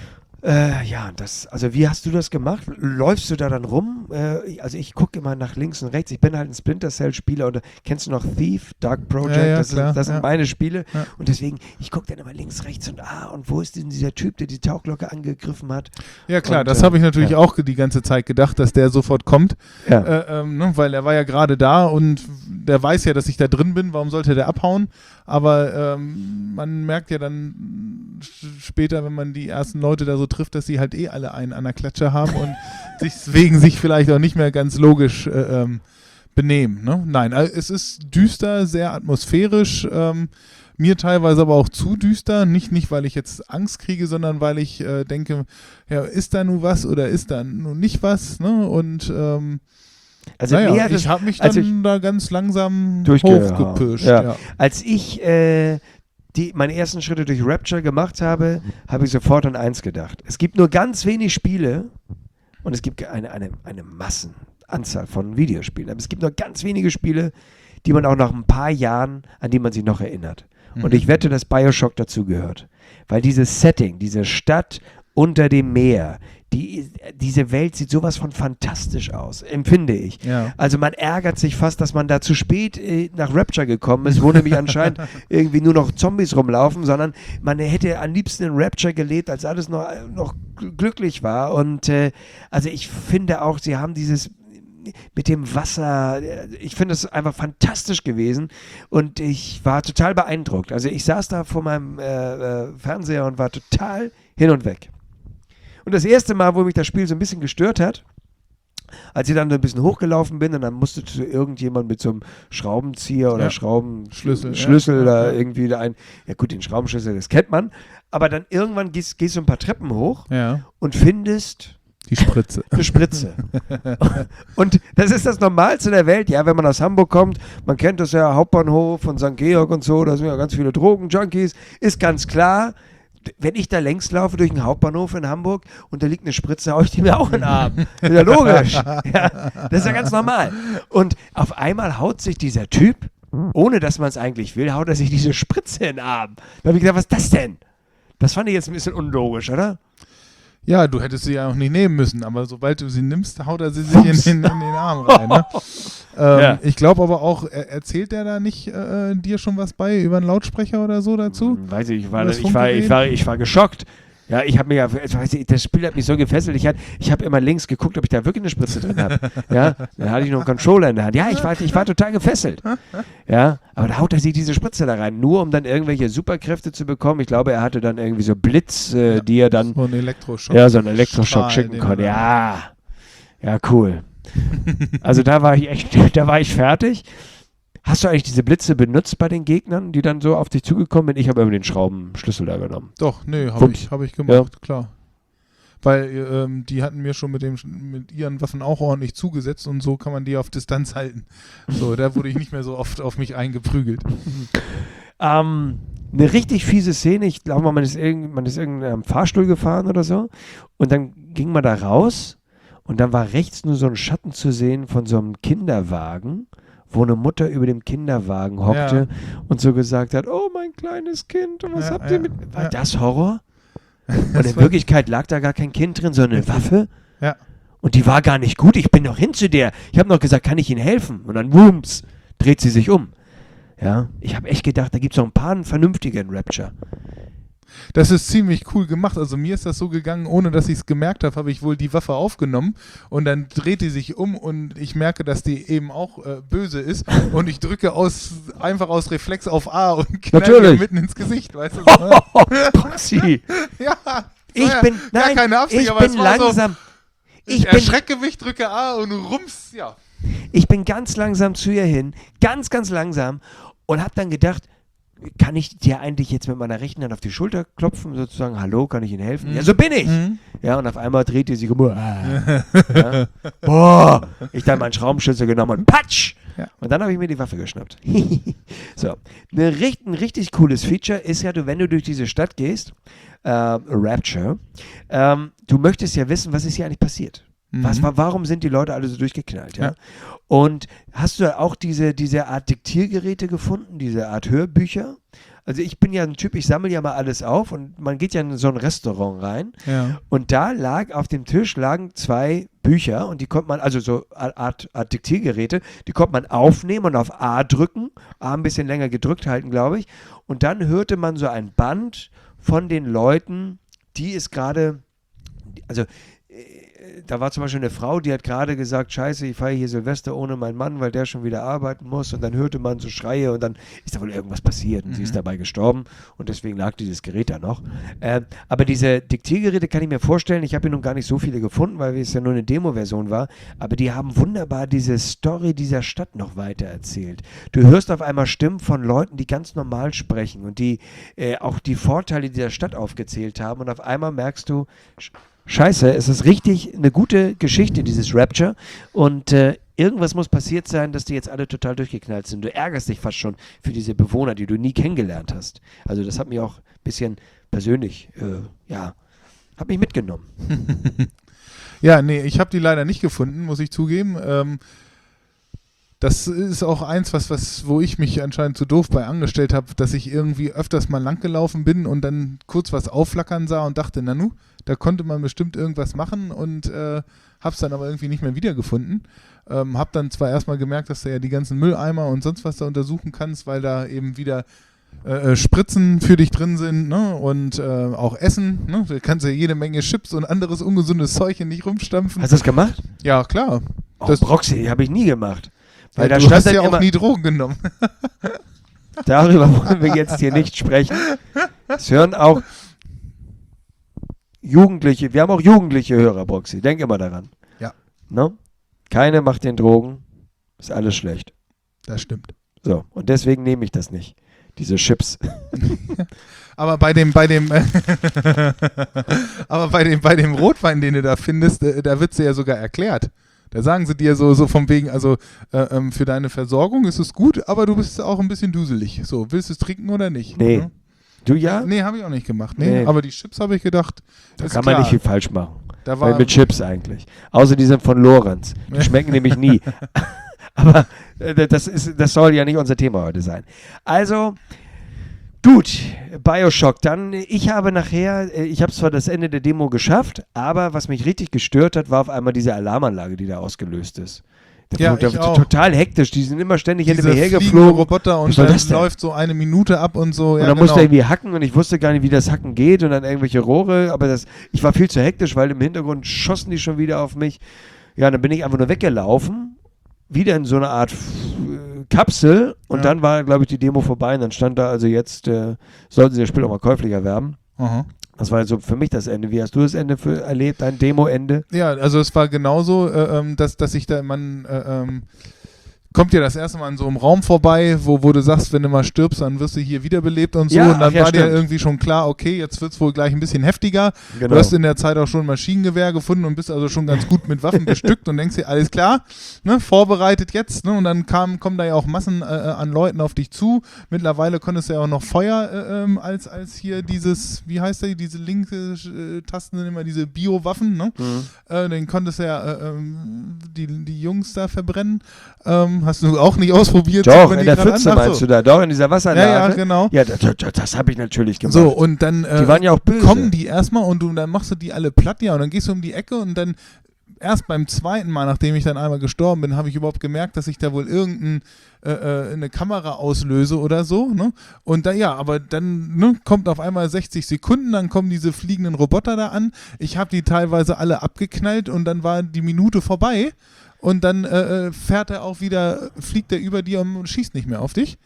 Äh, ja, das, also wie hast du das gemacht? Läufst du da dann rum? Äh, also ich gucke immer nach links und rechts. Ich bin halt ein Splinter Cell-Spieler oder kennst du noch Thief, Dark Project? Ja, ja, das klar, ist, das ja. sind meine Spiele. Ja. Und deswegen, ich gucke dann immer links, rechts und ah, und wo ist denn dieser Typ, der die Tauchglocke angegriffen hat? Ja klar, Und, das äh, habe ich natürlich ja. auch die ganze Zeit gedacht, dass der sofort kommt, Ja. äh, ähm, ne, weil er war ja gerade da und der weiß ja, dass ich da drin bin, warum sollte der abhauen? Aber ähm, man merkt ja dann später, wenn man die ersten Leute da so trifft, dass sie halt eh alle einen an der Klatsche haben und sich deswegen sich vielleicht auch nicht mehr ganz logisch äh, ähm, benehmen. Ne? Nein, also es ist düster, sehr atmosphärisch, ähm, mir teilweise aber auch zu düster, nicht, nicht weil ich jetzt Angst kriege, sondern weil ich äh, denke, ja, ist da nun was oder ist da nun nicht was? Ne? Und ähm, Also naja, mir hat es- ich habe mich dann als ich da ganz langsam durchgehauen. hochgepusht. Ja. Ja. Als ich äh, die, meine ersten Schritte durch Rapture gemacht habe, habe ich sofort an eins gedacht. Es gibt nur ganz wenig Spiele und es gibt eine, eine, eine Massenanzahl von Videospielen, aber es gibt nur ganz wenige Spiele, die man auch nach ein paar Jahren, an die man sich noch erinnert. Und Mhm. ich wette, dass BioShock dazugehört. Weil dieses Setting, diese Stadt unter dem Meer, die, diese Welt sieht sowas von fantastisch aus, empfinde ich. Ja. Also man ärgert sich fast, dass man da zu spät äh, nach Rapture gekommen ist, wo nämlich anscheinend irgendwie nur noch Zombies rumlaufen, sondern man hätte am liebsten in Rapture gelebt, als alles noch, noch glücklich war. Und äh, also ich finde auch, sie haben dieses mit dem Wasser, ich finde es einfach fantastisch gewesen und ich war total beeindruckt. Also ich saß da vor meinem äh, äh, Fernseher und war total hin und weg. Und das erste Mal, wo mich das Spiel so ein bisschen gestört hat, als ich dann so ein bisschen hochgelaufen bin und dann musste zu irgendjemand mit so einem Schraubenzieher oder Ja. Schraubenschlüssel Schlüssel, ja. Schlüssel da Ja. irgendwie da ein, ja gut, den Schraubenschlüssel, das kennt man, aber dann irgendwann gehst, gehst du ein paar Treppen hoch Ja. und findest Die Spritze. Eine Spritze. Und das ist das Normalste der Welt, ja, wenn man aus Hamburg kommt, man kennt das ja, Hauptbahnhof von Sankt Georg und so, da sind ja ganz viele Drogen-Junkies, ist ganz klar, wenn ich da längs laufe durch den Hauptbahnhof in Hamburg und da liegt eine Spritze, hau ich die mir auch in den Arm. Ist ja logisch. Ja, das ist ja ganz normal. Und auf einmal haut sich dieser Typ, ohne dass man es eigentlich will, haut er sich diese Spritze in den Arm. Da habe ich gedacht, was ist das denn? Das fand ich jetzt ein bisschen unlogisch, oder? Ja, du hättest sie ja auch nicht nehmen müssen, aber sobald du sie nimmst, haut er sie sich in, in, in den Arm rein. Ne? ähm, Ja. Ich glaube aber auch, er, erzählt der da nicht äh, dir schon was bei über einen Lautsprecher oder so dazu? Weiß ich, ich war, Das ich war, ich Funkgerät? war, ich war geschockt. Ja, ich habe mir ja, weiß ich, das Spiel hat mich so gefesselt. Ich, ich habe immer links geguckt, ob ich da wirklich eine Spritze drin habe. Ja, dann hatte ich noch einen Controller in der Hand. Ja, ich war, ich war total gefesselt. Ja, aber da haut er sich diese Spritze da rein, nur um dann irgendwelche Superkräfte zu bekommen. Ich glaube, er hatte dann irgendwie so Blitz, äh, Ja, die er dann, So ein Elektroschock. ja, so einen Elektroschock Strahl, schicken den konnte. er- Ja, ja, cool. Also da war ich echt, da war ich fertig. Hast du eigentlich diese Blitze benutzt bei den Gegnern, die dann so auf dich zugekommen sind? Ich habe immer den Schraubenschlüssel da genommen. Doch, nee, habe Wumms. ich, hab ich gemacht, klar. Weil ähm, die hatten mir schon mit, dem, mit ihren Waffen auch ordentlich zugesetzt und so kann man die auf Distanz halten. So, da wurde ich nicht mehr so oft auf mich eingeprügelt. Ähm, eine richtig fiese Szene, ich glaube, man ist, irgend, man ist irgendeinem Fahrstuhl gefahren oder so und dann ging man da raus und dann war rechts nur so ein Schatten zu sehen von so einem Kinderwagen, wo eine Mutter über dem Kinderwagen hockte Ja. und so gesagt hat, oh mein kleines Kind, was Ja, habt ja, ihr mit... War ja. das Horror? Und Das in war- Wirklichkeit lag da gar kein Kind drin, sondern eine Waffe. Ja. Und die war gar nicht gut. Ich bin noch hin zu der. Ich habe noch gesagt, kann ich Ihnen helfen? Und dann, wumms, dreht sie sich um. Ja, ich habe echt gedacht, da gibt es noch ein paar vernünftige in Rapture. Das ist ziemlich cool gemacht. Also mir ist das so gegangen, ohne dass ich es gemerkt habe, habe ich wohl die Waffe aufgenommen und dann dreht die sich um und ich merke, dass die eben auch äh, böse ist und ich drücke aus, einfach aus Reflex auf A und knall Natürlich. ihr mitten ins Gesicht, weißt du? So. Proxy. Ja, Ich ja, bin, ja, nein, keine Absicht, ich aber bin es war langsam. So, Ich bin, Erschreckgewicht, drücke A und rums, ja. ich bin ganz langsam zu ihr hin, ganz, ganz langsam und habe dann gedacht, kann ich dir eigentlich jetzt mit meiner rechten Hand auf die Schulter klopfen, sozusagen, hallo, kann ich Ihnen helfen? Mhm. Ja, so bin ich. Mhm. Ja, und auf einmal dreht die sich um. Ah. Ja. Boah, ich dann meinen Schraubenschlüssel genommen und patsch! Ja. Und dann habe ich mir die Waffe geschnappt. So, eine, richt- ein richtig cooles Feature ist ja, du, wenn du durch diese Stadt gehst, äh, Rapture, ähm, du möchtest ja wissen, was ist hier eigentlich passiert. Was, Mhm. wa- warum sind die Leute alle so durchgeknallt? Ja? Ja. Und hast du auch diese, diese Art Diktiergeräte gefunden, diese Art Hörbücher? Also ich bin ja ein Typ, ich sammle ja mal alles auf und man geht ja in so ein Restaurant rein Ja. und da lag auf dem Tisch lagen zwei Bücher und die konnte man, also so Art, Art Diktiergeräte, die konnte man aufnehmen und auf A drücken, A ein bisschen länger gedrückt halten, glaube ich, und dann hörte man so ein Band von den Leuten, die es gerade, also da war zum Beispiel eine Frau, die hat gerade gesagt, scheiße, ich feiere hier Silvester ohne meinen Mann, weil der schon wieder arbeiten muss und dann hörte man so Schreie und dann ist da wohl irgendwas passiert und mhm. sie ist dabei gestorben und deswegen lag dieses Gerät da noch. Ähm, aber diese Diktiergeräte kann ich mir vorstellen, ich habe hier noch gar nicht so viele gefunden, weil es ja nur eine Demo-Version war, aber die haben wunderbar diese Story dieser Stadt noch weiter erzählt. Du hörst auf einmal Stimmen von Leuten, die ganz normal sprechen und die äh, auch die Vorteile dieser Stadt aufgezählt haben und auf einmal merkst du, Scheiße, es ist richtig eine gute Geschichte, dieses Rapture. Und äh, irgendwas muss passiert sein, dass die jetzt alle total durchgeknallt sind. Du ärgerst dich fast schon für diese Bewohner, die du nie kennengelernt hast. Also das hat mich auch ein bisschen persönlich, äh, ja, hat mich mitgenommen. Ja, nee, ich habe die leider nicht gefunden, muss ich zugeben. Ähm, das ist auch eins, was, was, wo ich mich anscheinend zu doof bei angestellt habe, dass ich irgendwie öfters mal langgelaufen bin und dann kurz was aufflackern sah und dachte, Nanu, da konnte man bestimmt irgendwas machen und äh, hab's dann aber irgendwie nicht mehr wiedergefunden. Ähm, hab dann zwar erstmal gemerkt, dass du ja die ganzen Mülleimer und sonst was da untersuchen kannst, weil da eben wieder äh, Spritzen für dich drin sind, ne? Und äh, auch Essen, ne? Da kannst du ja jede Menge Chips und anderes ungesundes Zeug nicht rumstampfen. Hast du das gemacht? Ja, klar. Oh, Das- Proxy, habe ich nie gemacht. Weil Ja, da du stand hast dann ja auch immer, nie Drogen genommen. darüber wollen wir jetzt hier nicht sprechen. Es hören auch Jugendliche, wir haben auch jugendliche Hörer, Proxy, denk immer daran. Ja. Ne? Keine macht den Drogen, ist alles schlecht. Das stimmt. So, und deswegen nehme ich das nicht. diese Chips. Aber bei dem, bei dem, aber bei dem, bei dem Rotwein, den du da findest, äh, da wird sie ja sogar erklärt. Da sagen sie dir so, so vom wegen, also äh, ähm, für deine Versorgung ist es gut, aber du bist auch ein bisschen duselig. So, willst du es trinken oder nicht? Nee. Ne? Du ja? Nee, habe ich auch nicht gemacht. Nee, Nee. aber die Chips habe ich gedacht, Da ist kann klar. man nicht viel falsch machen. Da war, Weil mit Chips eigentlich. Außer die sind von Lorenz. Die schmecken nämlich nie. Aber äh, das, ist, das soll ja nicht unser Thema heute sein. Also, gut, Bioshock. Dann, ich habe nachher, äh, ich habe zwar das Ende der Demo geschafft, aber was mich richtig gestört hat, war auf einmal diese Alarmanlage, die da ausgelöst ist. Der Ja, flog da ich auch. total hektisch. Die sind immer ständig hinter diese mir fliegende hergeflogen. Roboter und Was war dann das denn? läuft so eine Minute ab und so. Und Ja, dann genau. musste er irgendwie hacken und ich wusste gar nicht, wie das Hacken geht und dann irgendwelche Rohre, aber das, ich war viel zu hektisch, weil im Hintergrund schossen die schon wieder auf mich. Ja, dann bin ich einfach nur weggelaufen, wieder in so eine Art äh, Kapsel und Ja. dann war, glaube ich, die Demo vorbei und dann stand da also jetzt, äh, sollten sie das Spiel auch mal käuflich erwerben. Aha. Das war also für mich das Ende. Wie hast du das Ende für, erlebt, dein Demo-Ende? Ja, also es war genauso, äh, ähm, dass, dass ich da, man äh, ähm, kommt ja das erste Mal in so einem Raum vorbei, wo, wo du sagst, wenn du mal stirbst, dann wirst du hier wiederbelebt und so. Ja, und dann ach ja, war dir stimmt. irgendwie schon klar, okay, jetzt wird es wohl gleich ein bisschen heftiger. Genau. Du hast in der Zeit auch schon ein Maschinengewehr gefunden und bist also schon ganz gut mit Waffen bestückt und denkst dir, alles klar, ne, vorbereitet jetzt. Ne, und dann kam, kommen da ja auch Massen äh, an Leuten auf dich zu. Mittlerweile konntest du ja auch noch Feuer äh, ähm, als, als hier dieses, wie heißt der, diese linke äh, Tasten sind immer diese Bio-Waffen, ne? Mhm. Äh, den konntest du ja äh, ähm, die, die Jungs da verbrennen. Ähm, hast du auch nicht ausprobiert? Doch, Sieht man in die der gerade Pfütze an? Ach meinst so. du da? Doch, in dieser Wassanlage? Ja, ja, genau. Ja, das, das, das habe ich natürlich gemacht. So, und dann äh, die waren ja auch böse. kommen die erstmal und du, dann machst du die alle platt, ja, und dann gehst du um die Ecke und dann erst beim zweiten Mal, nachdem ich dann einmal gestorben bin, habe ich überhaupt gemerkt, dass ich da wohl irgendeine äh, äh, eine Kamera auslöse oder so, ne? Und da, ja, aber dann ne, kommt auf einmal sechzig Sekunden, dann kommen diese fliegenden Roboter da an. Ich habe die teilweise alle abgeknallt und dann war die Minute vorbei und dann äh, fährt er auch wieder, fliegt er über dir und schießt nicht mehr auf dich.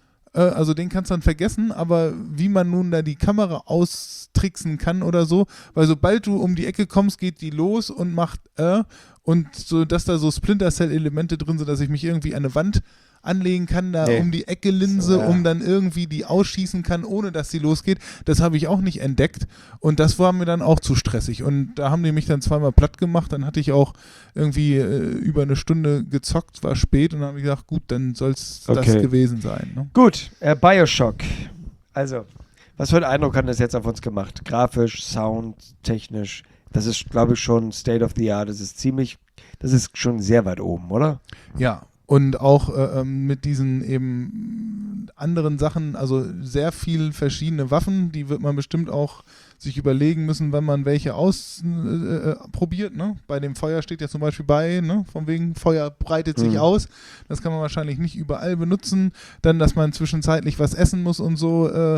Also den kannst du dann vergessen, aber wie man nun da die Kamera austricksen kann oder so, weil sobald du um die Ecke kommst, geht die los und macht äh, und so, dass da so Splinter Cell-Elemente drin sind, dass ich mich irgendwie an eine Wand anlegen kann, da Nee. um die Ecke Linse, So, ja. um dann irgendwie die ausschießen kann, ohne dass sie losgeht. Das habe ich auch nicht entdeckt und das war mir dann auch zu stressig und da haben die mich dann zweimal platt gemacht, dann hatte ich auch irgendwie äh, über eine Stunde gezockt, war spät und dann habe ich gedacht, gut, dann soll es das Okay. gewesen sein. Ne? Gut, äh, Bioshock. Also, was für einen Eindruck hat das jetzt auf uns gemacht? Grafisch, Sound, technisch. Das ist, glaube ich, schon State of the Art. Das ist ziemlich, das ist schon sehr weit oben, oder? Ja, und auch äh, ähm, mit diesen eben anderen Sachen, also sehr viel verschiedene Waffen, die wird man bestimmt auch sich überlegen müssen, wenn man welche ausprobiert. Äh, ne? Bei dem Feuer steht ja zum Beispiel bei, ne? Von wegen Feuer breitet sich Mhm. aus. Das kann man wahrscheinlich nicht überall benutzen. Dann, dass man zwischenzeitlich was essen muss und so. Äh,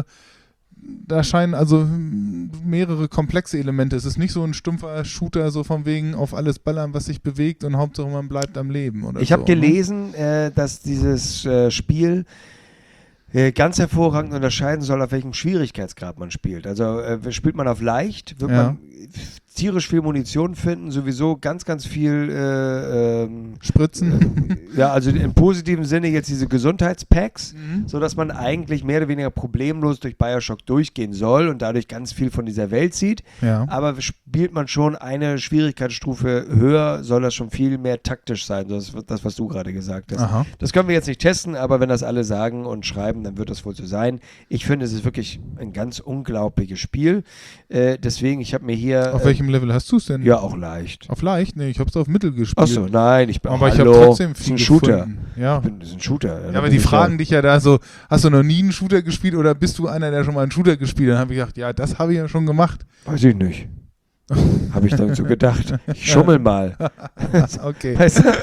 da scheinen also hm, mehrere komplexe Elemente. Es ist nicht so ein stumpfer Shooter, so von wegen auf alles ballern, was sich bewegt und Hauptsache man bleibt am Leben. Oder Ich so, habe gelesen, äh, dass dieses äh, Spiel äh, ganz hervorragend unterscheiden soll, auf welchem Schwierigkeitsgrad man spielt. Also äh, spielt man auf leicht, wird Ja. man tierisch viel Munition finden, sowieso ganz, ganz viel äh, ähm, Spritzen. ja, also im positiven Sinne jetzt diese Gesundheitspacks, Mhm. sodass man eigentlich mehr oder weniger problemlos durch Bioshock durchgehen soll und dadurch ganz viel von dieser Welt sieht. Ja. Aber spielt man schon eine Schwierigkeitsstufe höher, soll das schon viel mehr taktisch sein, das, das was du gerade gesagt hast. Aha. Das können wir jetzt nicht testen, aber wenn das alle sagen und schreiben, dann wird das wohl so sein. Ich finde, es ist wirklich ein ganz unglaubliches Spiel. Äh, deswegen, ich habe mir hier... Auf äh, welchem Level hast du es denn? Ja, auch leicht. Auf leicht? Nee, ich hab's auf Mittel gespielt. Achso, nein, ich bin Aber ich habe hallo, trotzdem das ist viel ein Shooter. gefunden. Ja. Ich bin, das ist ein Shooter. Ja, aber die fragen dich ja da so, hast du noch nie einen Shooter gespielt oder bist du einer, der schon mal einen Shooter gespielt hat? Dann habe ich gedacht, ja, das habe ich ja schon gemacht. Weiß ich nicht. Habe ich dann so gedacht. Ich schummel mal. Okay. Weißt du?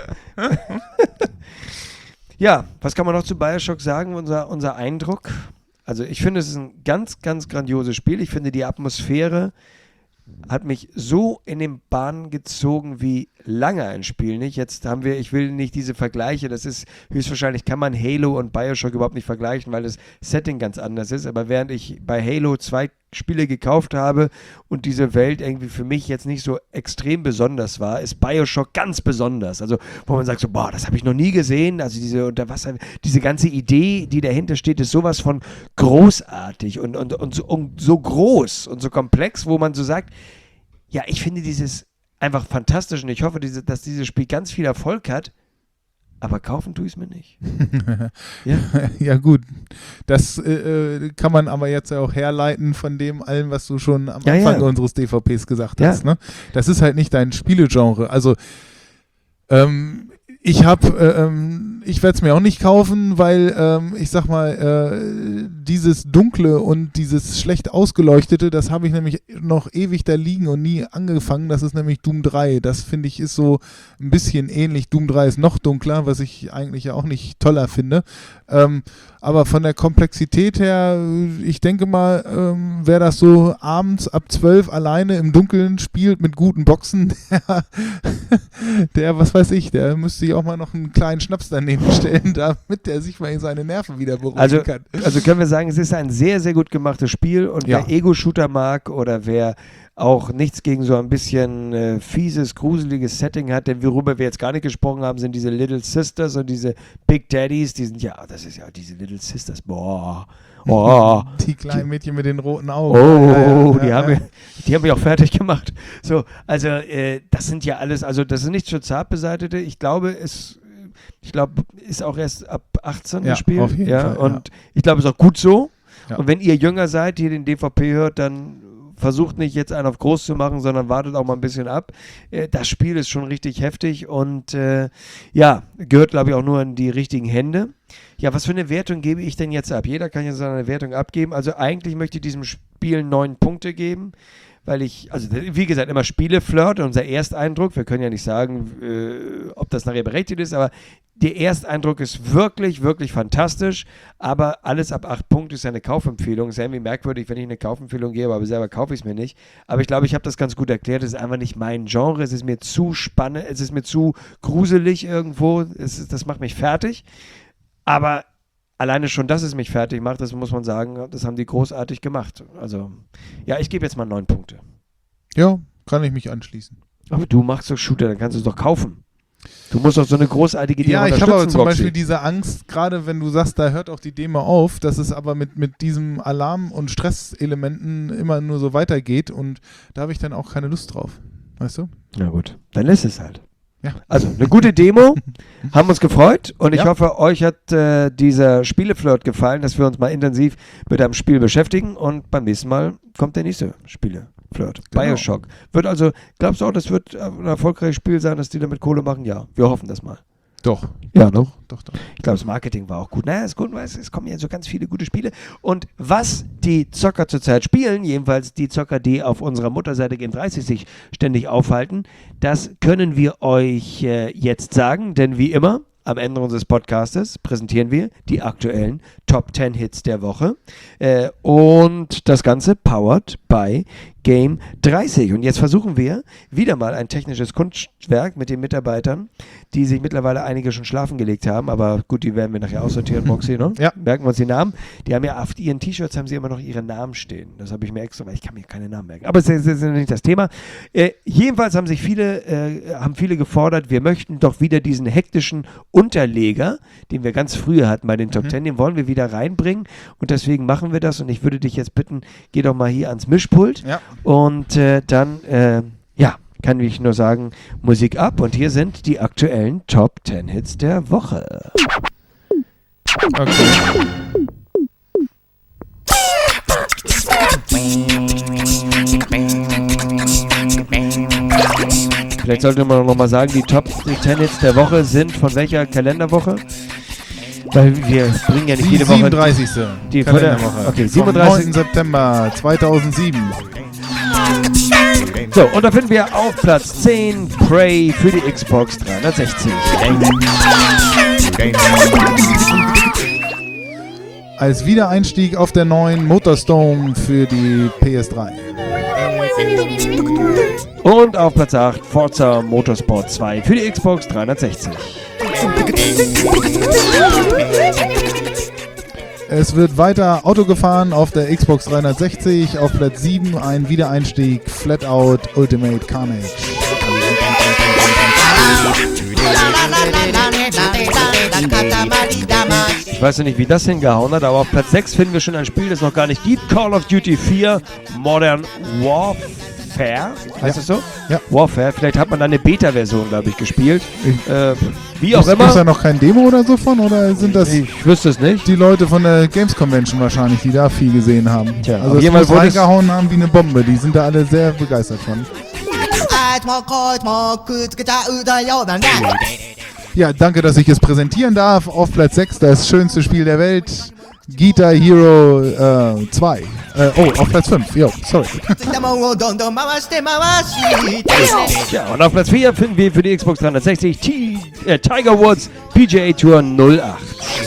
Ja, was kann man noch zu Bioshock sagen, unser, unser Eindruck? Also ich finde, es ist ein ganz, ganz grandioses Spiel. Ich finde, die Atmosphäre hat mich so in den Bahn gezogen wie lange ein Spiel nicht. Jetzt haben wir, ich will nicht diese Vergleiche, das ist höchstwahrscheinlich, kann man Halo und Bioshock überhaupt nicht vergleichen, weil das Setting ganz anders ist. Aber während ich bei Halo zwei Spiele gekauft habe und diese Welt irgendwie für mich jetzt nicht so extrem besonders war, ist BioShock ganz besonders. Also wo man sagt so, boah, das habe ich noch nie gesehen. Also diese Unterwasser, diese ganze Idee, die dahinter steht, ist sowas von großartig und, und, und, so, und so groß und so komplex, wo man so sagt, ja, ich finde dieses einfach fantastisch und ich hoffe, diese, dass dieses Spiel ganz viel Erfolg hat. Aber kaufen tue ich es mir nicht. ja. ja gut, das äh, kann man aber jetzt ja auch herleiten von dem allem, was du schon am ja, Anfang ja. unseres D V Ps gesagt ja. hast. Ne? Das ist halt nicht dein Spielegenre. Also ähm, ich habe, äh, ähm, ich werde es mir auch nicht kaufen, weil ähm, ich sag mal, äh, dieses Dunkle und dieses schlecht Ausgeleuchtete, das habe ich nämlich noch ewig da liegen und nie angefangen. Das ist nämlich Doom drei. Das finde ich ist so ein bisschen ähnlich. Doom drei ist noch dunkler, was ich eigentlich ja auch nicht toller finde. Ähm, aber von der Komplexität her, ich denke mal, ähm, wer das so abends ab zwölf alleine im Dunkeln spielt mit guten Boxen, der, der, was weiß ich, der müsste sich auch mal noch einen kleinen Schnaps daneben stellen, damit der sich mal in seine Nerven wieder beruhigen also, kann. Also können wir sagen, es ist ein sehr, sehr gut gemachtes Spiel und Ja. wer Ego-Shooter mag oder wer auch nichts gegen so ein bisschen äh, fieses, gruseliges Setting hat, denn worüber wir jetzt gar nicht gesprochen haben, sind diese Little Sisters und diese Big Daddies, die sind ja, das ist ja diese Little Sisters, boah, oh. Die kleinen Mädchen mit den roten Augen. Oh, Ja, ja, die, ja, haben ja. mich, die haben mich auch fertig gemacht. So, also äh, das sind ja alles, also das ist nicht für Zartbeseitete. Ich glaube, es, ich glaube, ist auch erst ab achtzehn Ja, das Spiel. auf jeden ja, Fall, und ich glaube, es ist auch gut so. Ja. Und wenn ihr jünger seid, hier den D V P hört, dann versucht nicht jetzt einen auf groß zu machen, sondern wartet auch mal ein bisschen ab. Äh, das Spiel ist schon richtig heftig und äh, ja, gehört glaube ich auch nur in die richtigen Hände. Ja, was für eine Wertung gebe ich denn jetzt ab? Jeder kann jetzt seine Wertung abgeben. Also eigentlich möchte ich diesem Spiel neun Punkte geben, weil ich, also wie gesagt, immer Spieleflirt, unser Ersteindruck, wir können ja nicht sagen, äh, ob das nachher berechtigt ist, aber der Ersteindruck ist wirklich, wirklich fantastisch, aber alles ab acht Punkte ist ja eine Kaufempfehlung. Ist ja irgendwie merkwürdig, wenn ich eine Kaufempfehlung gebe, aber selber kaufe ich es mir nicht. Aber ich glaube, ich habe das ganz gut erklärt, es ist einfach nicht mein Genre, es ist mir zu spannend, es ist mir zu gruselig irgendwo, es ist, das macht mich fertig, aber alleine schon, dass es mich fertig macht, das muss man sagen, das haben die großartig gemacht. Also, ja, ich gebe jetzt mal neun Punkte. Ja, kann ich mich anschließen. Aber du machst doch Shooter, dann kannst du es doch kaufen. Du musst doch so eine großartige Demo Ja, ich unterstützen, habe aber zum Boxy. Beispiel diese Angst, gerade wenn du sagst, da hört auch die Demo auf, dass es aber mit, mit diesem Alarm- und Stresselementen immer nur so weitergeht und da habe ich dann auch keine Lust drauf. Weißt du? Na gut, dann lässt es halt. Ja. Also, eine gute Demo, haben uns gefreut und ich Ja. hoffe, euch hat äh, dieser Spieleflirt gefallen, dass wir uns mal intensiv mit einem Spiel beschäftigen und beim nächsten Mal kommt der nächste Spieleflirt. Genau. BioShock. Wird also, glaubst du auch, das wird ein erfolgreiches Spiel sein, dass die damit Kohle machen? Ja, wir hoffen das mal. Doch. Ja, noch. Doch, doch. Ich glaube, das Marketing war auch gut. Naja, ist gut, weil es, es kommen ja so ganz viele gute Spiele. Und was die Zocker zurzeit spielen, jedenfalls die Zocker, die auf unserer Mutterseite Game dreißig sich ständig aufhalten, das können wir euch äh, jetzt sagen, denn wie immer, am Ende unseres Podcastes präsentieren wir die aktuellen Top zehn Hits der Woche. Äh, und das Ganze powered by Game dreißig. Und jetzt versuchen wir wieder mal ein technisches Kunstwerk mit den Mitarbeitern, die sich mittlerweile einige schon schlafen gelegt haben, aber gut, die werden wir nachher aussortieren, Boxy, ne? Ja. Merken wir uns die Namen. Die haben ja auf ihren T-Shirts haben sie immer noch ihre Namen stehen. Das habe ich mir extra, weil ich kann mir keine Namen merken. Aber das ist, das ist nicht das Thema. Äh, jedenfalls haben sich viele, äh, haben viele gefordert, wir möchten doch wieder diesen hektischen Unterleger, den wir ganz früher hatten bei den Top Mhm. Ten, den wollen wir wieder reinbringen und deswegen machen wir das und ich würde dich jetzt bitten, geh doch mal hier ans Mischpult. Ja. Und äh, dann, äh, ja, kann ich nur sagen, Musik ab. Und hier sind die aktuellen Top zehn Hits der Woche. Okay. Vielleicht sollte man noch mal sagen, die Top zehn Hits der Woche sind von welcher Kalenderwoche? Weil wir bringen ja nicht Die jede Woche... siebenunddreißigste Die Kalenderwoche. Okay, Vom siebenunddreißig neunten September zweitausendsieben. So, und da finden wir auf Platz zehn Prey für die Xbox dreihundertsechzig. Als Wiedereinstieg auf der neuen Motorstorm für die P S drei. Und auf Platz acht Forza Motorsport zwei für die Xbox dreihundertsechzig. Es wird weiter Auto gefahren auf der Xbox dreihundertsechzig. Auf Platz sieben ein Wiedereinstieg, Flatout Ultimate Carnage. Ich weiß ja nicht, wie das hingehauen hat, aber auf Platz sechs finden wir schon ein Spiel, das es noch gar nicht gibt. Call of Duty vier Modern Warfare. Heißt das so? Ja. Warfare. Vielleicht hat man da eine Beta-Version, glaube ich, gespielt. Ich, äh, wie auch ist, immer. Ist da noch kein Demo oder so von? Oder sind das ich wüsste es nicht. die Leute von der Games Convention wahrscheinlich, die da viel gesehen haben? Tja, also auf jeden das Fall wurde es reingehauen haben wie eine Bombe. Die sind da alle sehr begeistert von. Ja, danke, dass ich es präsentieren darf. Auf Platz sechs das schönste Spiel der Welt, Guitar Hero äh, zwei. Äh, oh, auf Platz fünf. Jo, sorry. Ja, und auf Platz vier finden wir für die Xbox dreihundertsechzig T- äh, Tiger Woods P G A Tour null acht.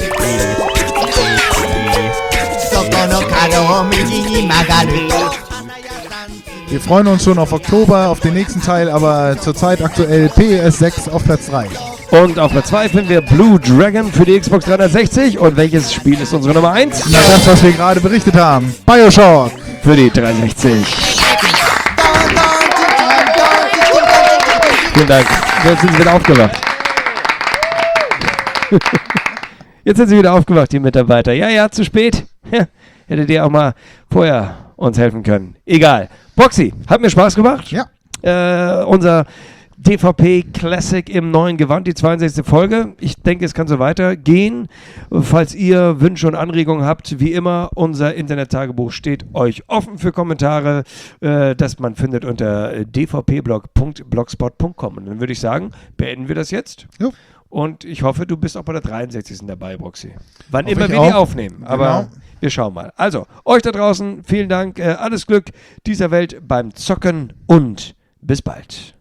Wir freuen uns schon auf Oktober, auf den nächsten Teil, aber zurzeit aktuell P S sechs auf Platz drei. Und auf Platz zwei finden wir Blue Dragon für die Xbox dreihundertsechzig. Und welches Spiel ist unsere Nummer eins? Na, das, was wir gerade berichtet haben. Bioshock. Für die dreihundertsechzig. Vielen Dank. Jetzt sind Sie wieder aufgewacht. Jetzt sind Sie wieder aufgewacht, die Mitarbeiter. Ja, ja, zu spät. Ja, hättet ihr auch mal vorher uns helfen können. Egal. Boxy, hat mir Spaß gemacht. Ja. Äh, unser D V P Classic im neuen Gewand, die zweiundsechzigste Folge. Ich denke, es kann so weitergehen. Falls ihr Wünsche und Anregungen habt, wie immer, unser Internet-Tagebuch steht euch offen für Kommentare, äh, das man findet unter d v p blog punkt blogspot punkt com. Und dann würde ich sagen, beenden wir das jetzt. Jo. Und ich hoffe, du bist auch bei der dreiundsechzigsten dabei, Boxy. Wann Hoffe immer ich wir die auch. aufnehmen. Aber Genau. wir schauen mal. Also, euch da draußen, vielen Dank. Äh, alles Glück dieser Welt beim Zocken und bis bald.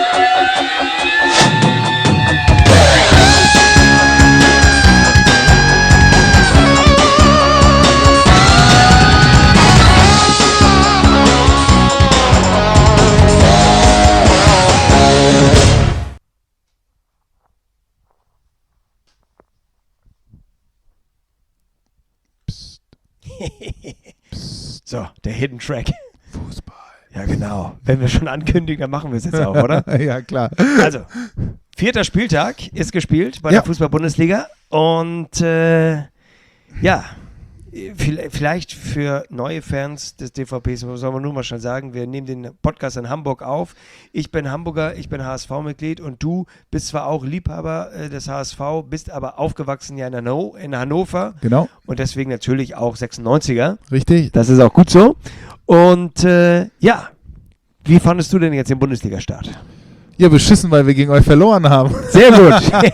So, der Hidden Track. Fußball. Ja, genau. Wenn wir schon ankündigen, dann machen wir es jetzt auch, oder? Ja, klar. Also, vierter Spieltag ist gespielt bei Ja. der Fußball-Bundesliga. Und äh, ja, vielleicht für neue Fans des D V Ps, sollen wir nur mal schnell sagen, wir nehmen den Podcast in Hamburg auf. Ich bin Hamburger, ich bin H S V-Mitglied und du bist zwar auch Liebhaber äh, des H S V, bist aber aufgewachsen ja in, Hanno- in Hannover. Genau. Und deswegen natürlich auch sechsundneunziger. Richtig. Das ist auch gut so. Und äh, ja, wie fandest du denn jetzt den Bundesliga-Start? Ja, beschissen, weil wir gegen euch verloren haben. Sehr gut.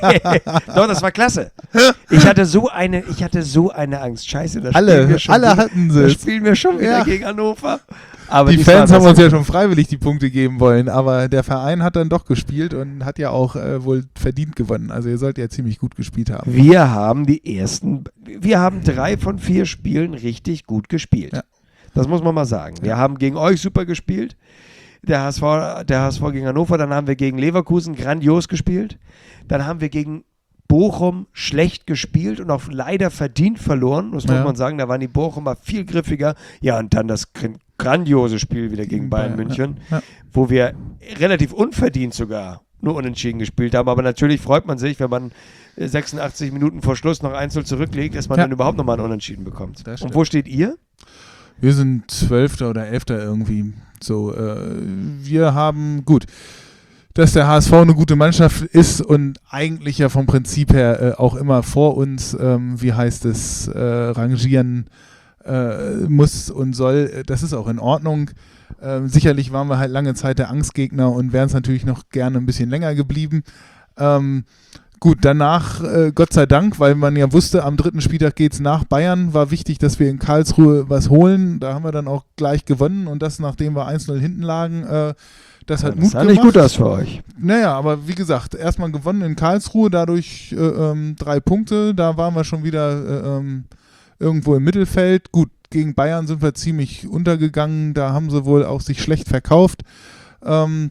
Doch, das war klasse. Ich hatte so eine, ich hatte so eine Angst. Scheiße, da spielen Alle, wir schon alle wieder, hatten da sie. spielen wir schon wieder Ja. gegen Hannover. Aber Die diesmal Fans haben war's uns ja gut. schon freiwillig die Punkte geben wollen, aber der Verein hat dann doch gespielt und hat ja auch äh, wohl verdient gewonnen. Also ihr sollt ja ziemlich gut gespielt haben. Wir haben die ersten, wir haben drei von vier Spielen richtig gut gespielt. Ja. Das muss man mal sagen. Wir haben gegen euch super gespielt. Der H S V, der H S V gegen Hannover, dann haben wir gegen Leverkusen grandios gespielt. Dann haben wir gegen Bochum schlecht gespielt und auch leider verdient verloren. Das muss Ja. man sagen, da waren die Bochumer viel griffiger. Ja, und dann das gr- grandiose Spiel wieder gegen Bayern Bayern, München, ja. Ja. wo wir relativ unverdient sogar nur unentschieden gespielt haben. Aber natürlich freut man sich, wenn man äh, sechsundachtzig Minuten vor Schluss noch eins null zurücklegt, dass man Ja. dann überhaupt nochmal einen Unentschieden bekommt. Das Und stimmt. wo steht ihr? Wir sind Zwölfter oder Elfter irgendwie. So, äh, wir haben, gut, dass der H S V eine gute Mannschaft ist und eigentlich ja vom Prinzip her äh, auch immer vor uns, ähm, wie heißt es, äh, rangieren äh, muss und soll. Äh, Das ist auch in Ordnung. Ähm, sicherlich waren wir halt lange Zeit der Angstgegner und wären es natürlich noch gerne ein bisschen länger geblieben. Ähm, Gut, danach, äh, Gott sei Dank, weil man ja wusste, am dritten Spieltag geht es nach Bayern, war wichtig, dass wir in Karlsruhe was holen. Da haben wir dann auch gleich gewonnen und das, nachdem wir eins null hinten lagen. Äh, das hat das Mut sah gemacht. nicht gut aus für euch. Naja, aber wie gesagt, erstmal gewonnen in Karlsruhe, dadurch äh, ähm, drei Punkte. Da waren wir schon wieder äh, ähm, irgendwo im Mittelfeld. Gut, gegen Bayern sind wir ziemlich untergegangen. Da haben sie wohl auch sich schlecht verkauft. Ähm,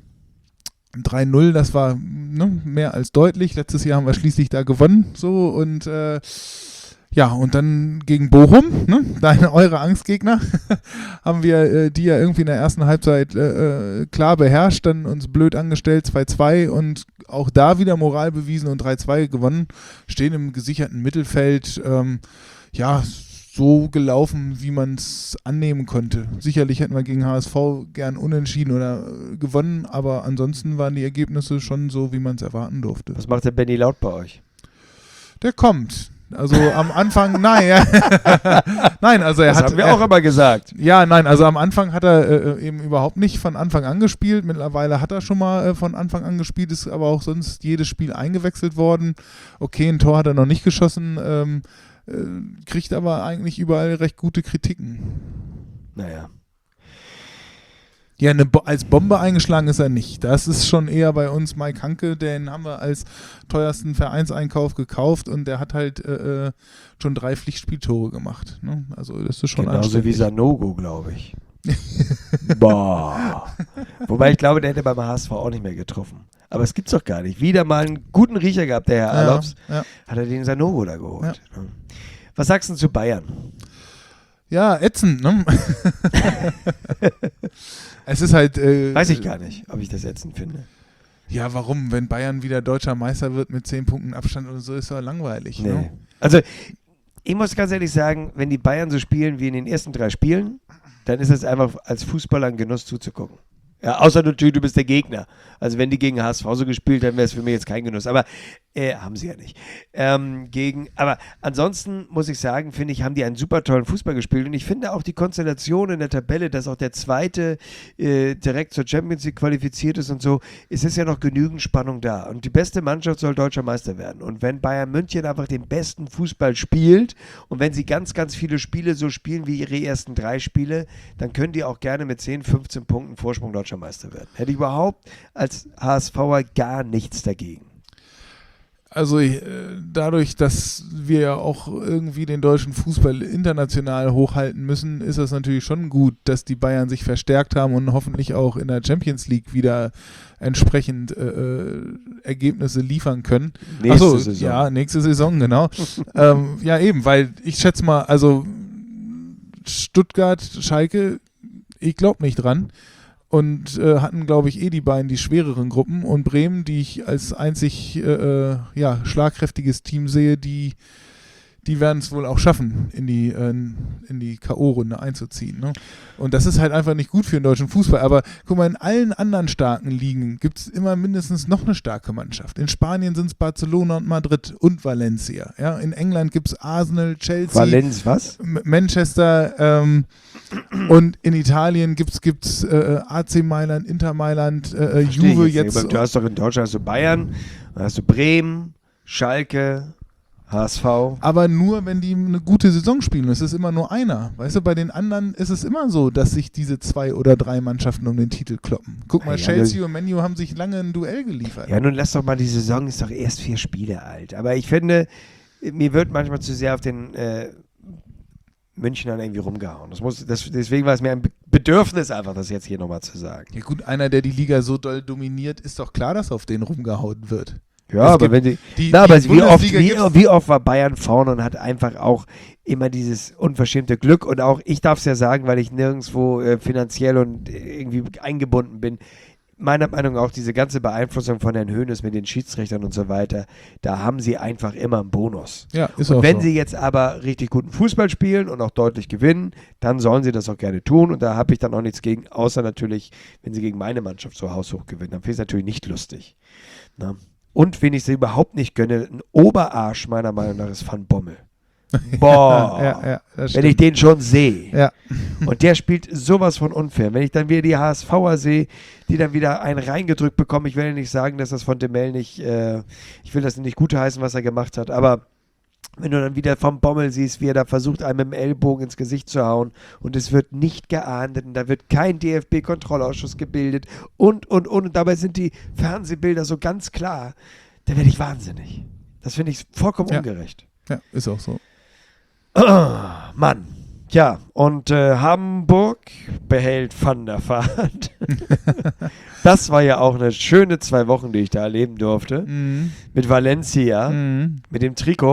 drei null, das war ne, mehr als deutlich. Letztes Jahr haben wir schließlich da gewonnen. So und äh, Ja, und dann gegen Bochum, ne, deine, eure Angstgegner, haben wir äh, die ja irgendwie in der ersten Halbzeit äh, äh, klar beherrscht, dann uns blöd angestellt, zwei zwei und auch da wieder Moral bewiesen und drei zwei gewonnen, stehen im gesicherten Mittelfeld, ähm, ja, so gelaufen, wie man es annehmen konnte. Sicherlich hätten wir gegen H S V gern unentschieden oder äh, gewonnen, aber ansonsten waren die Ergebnisse schon so, wie man es erwarten durfte. Was macht der Benny Laut bei euch? Der kommt. Also am Anfang, nein, ja. nein, also er das hat... Das haben wir er, auch immer gesagt. Ja, nein, also am Anfang hat er äh, eben überhaupt nicht von Anfang an gespielt. Mittlerweile hat er schon mal äh, von Anfang an gespielt, ist aber auch sonst jedes Spiel eingewechselt worden. Okay, ein Tor hat er noch nicht geschossen, ähm, äh, kriegt aber eigentlich überall recht gute Kritiken. Naja. Ja, eine Bo- als Bombe eingeschlagen ist er nicht. Das ist schon eher bei uns Mike Hanke, den haben wir als teuersten Vereinseinkauf gekauft und der hat halt äh, schon drei Pflichtspieltore gemacht. Ne? Also das ist schon genauso anständig. wie Sanogo, glaube ich. Boah. Wobei ich glaube, der hätte beim H S V auch nicht mehr getroffen. Aber es gibt's doch gar nicht. Wieder mal einen guten Riecher gehabt, der Herr Ja, Alofs. ja. Hat er den Sanogo da geholt. Ja. Was sagst du zu Bayern? Ja, ätzend, ne? Es ist halt... Äh, Weiß ich gar nicht, ob ich das ätzend finde. Ja, warum? Wenn Bayern wieder deutscher Meister wird mit zehn Punkten Abstand oder so, ist doch langweilig. Nee. Ne? Also, ich muss ganz ehrlich sagen, wenn die Bayern so spielen wie in den ersten drei Spielen, dann ist es einfach als Fußballer ein Genuss zuzugucken. Ja, außer natürlich, du bist der Gegner. Also wenn die gegen H S V so gespielt hätten, wäre es für mich jetzt kein Genuss. Aber äh, haben sie ja nicht. Ähm, gegen, aber ansonsten muss ich sagen, finde ich, haben die einen super tollen Fußball gespielt. Und ich finde auch die Konstellation in der Tabelle, dass auch der Zweite äh, direkt zur Champions League qualifiziert ist und so, es ist ja noch genügend Spannung da. Und die beste Mannschaft soll deutscher Meister werden. Und wenn Bayern München einfach den besten Fußball spielt und wenn sie ganz, ganz viele Spiele so spielen wie ihre ersten drei Spiele, dann können die auch gerne mit zehn, fünfzehn Punkten Vorsprung deutscher Meister werden. Hätte ich überhaupt als HSVer gar nichts dagegen. Also äh, dadurch, dass wir ja auch irgendwie den deutschen Fußball international hochhalten müssen, ist es natürlich schon gut, dass die Bayern sich verstärkt haben und hoffentlich auch in der Champions League wieder entsprechend äh, Ergebnisse liefern können. Nächste Achso, Saison. Ja, nächste Saison, genau. ähm, ja, eben, weil ich schätze mal, also Stuttgart, Schalke, ich glaube nicht dran. Und äh, hatten, glaube ich, eh die beiden die schwereren Gruppen. Und Bremen, die ich als einzig äh, ja, schlagkräftiges Team sehe, die, die werden es wohl auch schaffen, in die, äh, in die K O-Runde einzuziehen. Ne? Und das ist halt einfach nicht gut für den deutschen Fußball. Aber guck mal, in allen anderen starken Ligen gibt es immer mindestens noch eine starke Mannschaft. In Spanien sind es Barcelona und Madrid und Valencia. Ja? In England gibt es Arsenal, Chelsea, Valenz, was? M- Manchester, ähm, und in Italien gibt es äh, A C Mailand, Inter Mailand, äh, Juve jetzt. jetzt. Du hast doch in Deutschland hast du Bayern, dann hast du Bremen, Schalke, H S V. Aber nur, wenn die eine gute Saison spielen. Es ist immer nur einer. Weißt du, bei den anderen ist es immer so, dass sich diese zwei oder drei Mannschaften um den Titel kloppen. Guck mal, Ja, Chelsea das- und Man U haben sich lange ein Duell geliefert. Ja, nun lass doch mal, die Saison ist doch erst vier Spiele alt. Aber ich finde, mir wird manchmal zu sehr auf den äh, Münchnern irgendwie rumgehauen. Das muss, das, deswegen war es mir ein Be- Bedürfnis einfach, das jetzt hier nochmal zu sagen. Ja gut, einer, der die Liga so doll dominiert, ist doch klar, dass auf den rumgehauen wird. Ja, Es aber gibt wenn die, die, na, aber die wie oft, Bundesliga wie, gibt's- wie oft war Bayern vorne und hat einfach auch immer dieses unverschämte Glück und auch, ich darf es ja sagen, weil ich nirgendwo äh, finanziell und äh, irgendwie eingebunden bin, meiner Meinung nach auch diese ganze Beeinflussung von Herrn Hoeneß mit den Schiedsrichtern und so weiter, da haben sie einfach immer einen Bonus. Ja, ist Und auch wenn so. sie jetzt aber richtig guten Fußball spielen und auch deutlich gewinnen, dann sollen sie das auch gerne tun und da habe ich dann auch nichts gegen, außer natürlich, wenn sie gegen meine Mannschaft so haushoch gewinnen, dann finde ich es natürlich nicht lustig. Na? Und wen ich sie überhaupt nicht gönne, ein Oberarsch meiner Meinung nach ist Van Bommel. Boah, ja, ja, das wenn ich stimmt. den schon sehe. Ja. Und der spielt sowas von unfair. Wenn ich dann wieder die HSVer sehe, die dann wieder einen reingedrückt bekommen, ich will ja nicht sagen, dass das von Demel nicht, äh, ich will das nicht gutheißen, was er gemacht hat, aber wenn du dann wieder vom Bommel siehst, wie er da versucht, einem mit dem Ellbogen ins Gesicht zu hauen und es wird nicht geahndet und da wird kein D F B-Kontrollausschuss gebildet und, und, und, und dabei sind die Fernsehbilder so ganz klar, da werde ich wahnsinnig. Das finde ich vollkommen Ja. ungerecht. Ja, ist auch so. Ah, Mann. Ja, und äh, Hamburg behält Van der Vaart. Das war ja auch eine schöne zwei Wochen, die ich da erleben durfte. Mhm. Mit Valencia, Mhm. mit dem Trikot.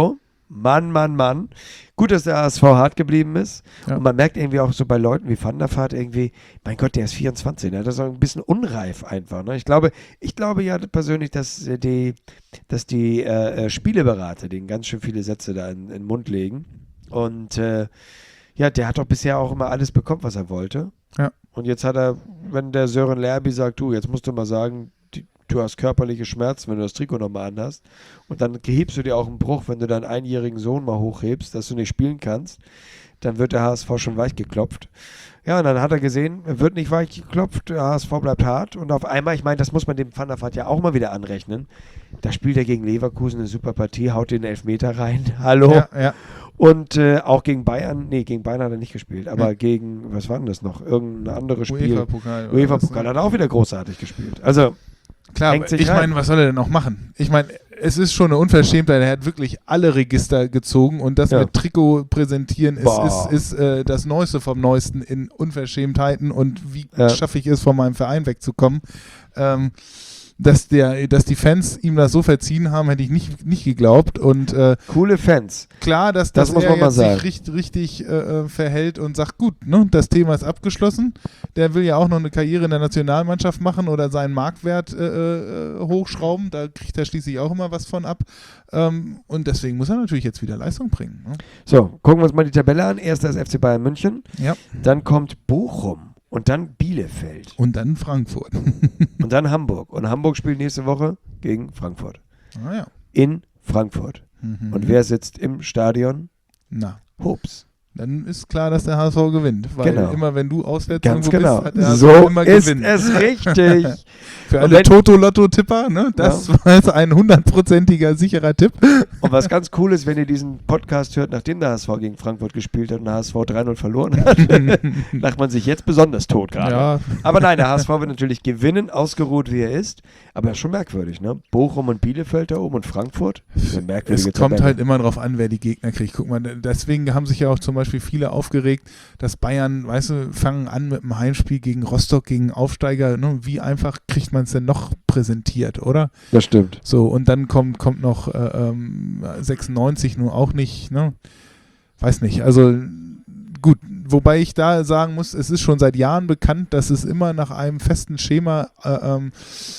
Mann, Mann, Mann. Gut, dass der H S V hart geblieben ist. Ja. Und man merkt irgendwie auch so bei Leuten wie Van der Vaart irgendwie, mein Gott, der ist vierundzwanzig, ne? Das ist auch ein bisschen unreif einfach. Ne? Ich glaube, ich glaube ja persönlich, dass äh, die, dass die äh, äh, Spieleberater denen ganz schön viele Sätze da in, in den Mund legen. Und äh, ja, der hat doch bisher auch immer alles bekommen, was er wollte. Ja. Und jetzt hat er, wenn der Sören Lerby sagt, du, jetzt musst du mal sagen, die, du hast körperliche Schmerzen, wenn du das Trikot nochmal anhast. Und dann hebst du dir auch einen Bruch, wenn du deinen einjährigen Sohn mal hochhebst, dass du nicht spielen kannst. Dann wird der H S V schon weich geklopft. Ja, und dann hat er gesehen, er wird nicht weich geklopft, der H S V bleibt hart. Und auf einmal, ich meine, das muss man dem Van der Vaart ja auch mal wieder anrechnen. Da spielt er gegen Leverkusen eine super Partie, haut den Elfmeter rein. Hallo. Ja, ja. Und äh, auch gegen Bayern, nee, gegen Bayern hat er nicht gespielt, aber ja. gegen, was war denn das noch? Irgendein anderes Spiel. UEFA-Pokal. UEFA-Pokal hat er auch wieder großartig gespielt. Also, klar, hängt sich ich rein. meine, was soll er denn noch machen? Ich meine, es ist schon eine Unverschämtheit. Er hat wirklich alle Register gezogen und das Ja. mit Trikot präsentieren ist, Boah. ist, ist äh, das Neueste vom Neuesten in Unverschämtheiten und wie Ja. schaffe ich es, von meinem Verein wegzukommen. Ähm, dass, der, dass die Fans ihm das so verziehen haben, hätte ich nicht, nicht geglaubt. Und äh, Coole Fans. klar, dass, Das dass muss er man mal jetzt sagen. sich richtig, richtig äh, verhält und sagt, gut, ne, das Thema ist abgeschlossen. Der will ja auch noch eine Karriere in der Nationalmannschaft machen oder seinen Marktwert äh, äh, hochschrauben. Da kriegt er schließlich auch immer was von ab. Ähm, und deswegen muss er natürlich jetzt wieder Leistung bringen. Ne? So, gucken wir uns mal die Tabelle an. Erster ist F C Bayern München, Ja. dann kommt Bochum und dann Bielefeld Und dann Frankfurt. und dann Hamburg. Und Hamburg spielt nächste Woche gegen Frankfurt. Ah ja. In Frankfurt. Mhm. Und wer sitzt im Stadion? Na, Hops. dann ist klar, dass der H S V gewinnt. Weil Genau. immer wenn du auswärts Ganz irgendwo genau. bist, hat der H S V So immer ist Gewinn. es richtig. Für Und alle wenn- Toto-Lotto-Tipper, ne? Das Ja. war jetzt ein hundertprozentiger sicherer Tipp. Und was ganz cool ist, wenn ihr diesen Podcast hört, nachdem der H S V gegen Frankfurt gespielt hat und der H S V drei null verloren hat, lacht man sich jetzt besonders tot gerade. Ja. Aber nein, der H S V wird natürlich gewinnen, ausgeruht wie er ist. Aber schon merkwürdig, ne? Bochum und Bielefeld da oben und Frankfurt. Das ist eine merkwürdige Es kommt Tabelle. halt immer drauf an, wer die Gegner kriegt. Guck mal, deswegen haben sich ja auch zum Beispiel viele aufgeregt, dass Bayern, weißt du, fangen an mit einem Heimspiel gegen Rostock, gegen Aufsteiger. Ne? Wie einfach kriegt man es denn noch präsentiert, oder? Das stimmt. So, und dann kommt, kommt noch äh, ähm, sechsundneunzig nun auch nicht, ne? Weiß nicht, also gut, wobei ich da sagen muss, es ist schon seit Jahren bekannt, dass es immer nach einem festen Schema äh, ähm,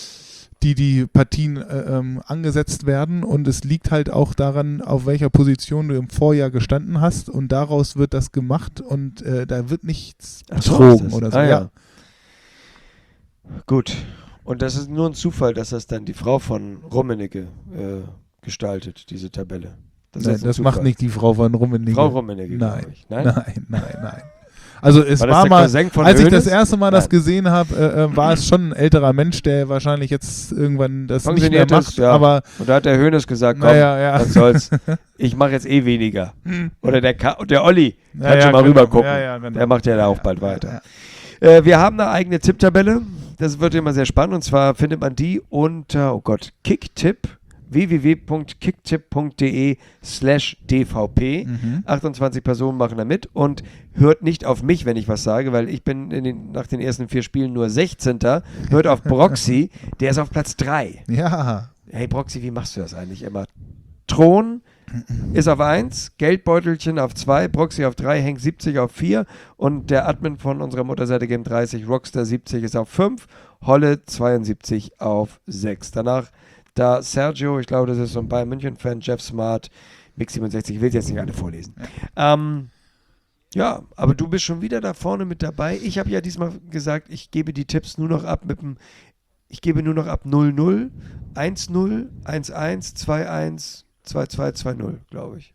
die die Partien äh, ähm, angesetzt werden und es liegt halt auch daran, auf welcher Position du im Vorjahr gestanden hast und daraus wird das gemacht und äh, da wird nichts Ach so, betrogen ist das. oder so. Ah, ja. ja. Gut. Und das ist nur ein Zufall, dass das dann die Frau von Rummenigge äh, gestaltet, diese Tabelle. Das, ist Nein, jetzt ein das Zufall. macht nicht die Frau von Rummenigge. Frau Rummenigge, Nein. glaube ich. Nein? Nein, nein, nein. Also es War das war der mal, Cousin von als ich Hoeneß? das erste Mal das Nein. gesehen habe, äh, äh, war es schon ein älterer Mensch, der wahrscheinlich jetzt irgendwann das nicht mehr Pensioniert ist, macht. ja. Aber Und da hat der Hoeneß gesagt, komm, naja, ja. was soll's. Ich mache jetzt eh weniger. Oder der, Ka der Olli kann Ja, ja, schon mal genau. rüber gucken. Ja, ja, genau. Der macht ja da auch Ja, bald ja, weiter. ja. Äh, wir haben eine eigene Tipptabelle. Das wird immer sehr spannend. Und zwar findet man die unter, oh Gott, Kicktipp. w w w punkt kicktipp punkt de slash d v p. Mhm. achtundzwanzig Personen machen da mit und hört nicht auf mich, wenn ich was sage, weil ich bin in den, nach den ersten vier Spielen nur sechzehnter Hört auf Broxy, der ist auf Platz drei. Ja. Hey Broxy, wie machst du das eigentlich immer? Thron ist auf eins, Geldbeutelchen auf zwei, Broxy auf drei, Henk siebzig auf vier und der Admin von unserer Mutterseite Game dreißig, Rockstar siebzig ist auf fünf, Holle zweiundsiebzig auf sechs. Danach da Sergio, ich glaube, das ist so ein Bayern München-Fan, Jeff Smart, Mix siebenundsechzig, ich will jetzt nicht alle vorlesen. Ja. Ähm, ja, aber du bist schon wieder da vorne mit dabei. Ich habe ja diesmal gesagt, ich gebe die Tipps nur noch ab mit dem, ich gebe nur noch ab null null, eins null, eins eins, zwei eins, zwei zwei, zwei null, glaube ich.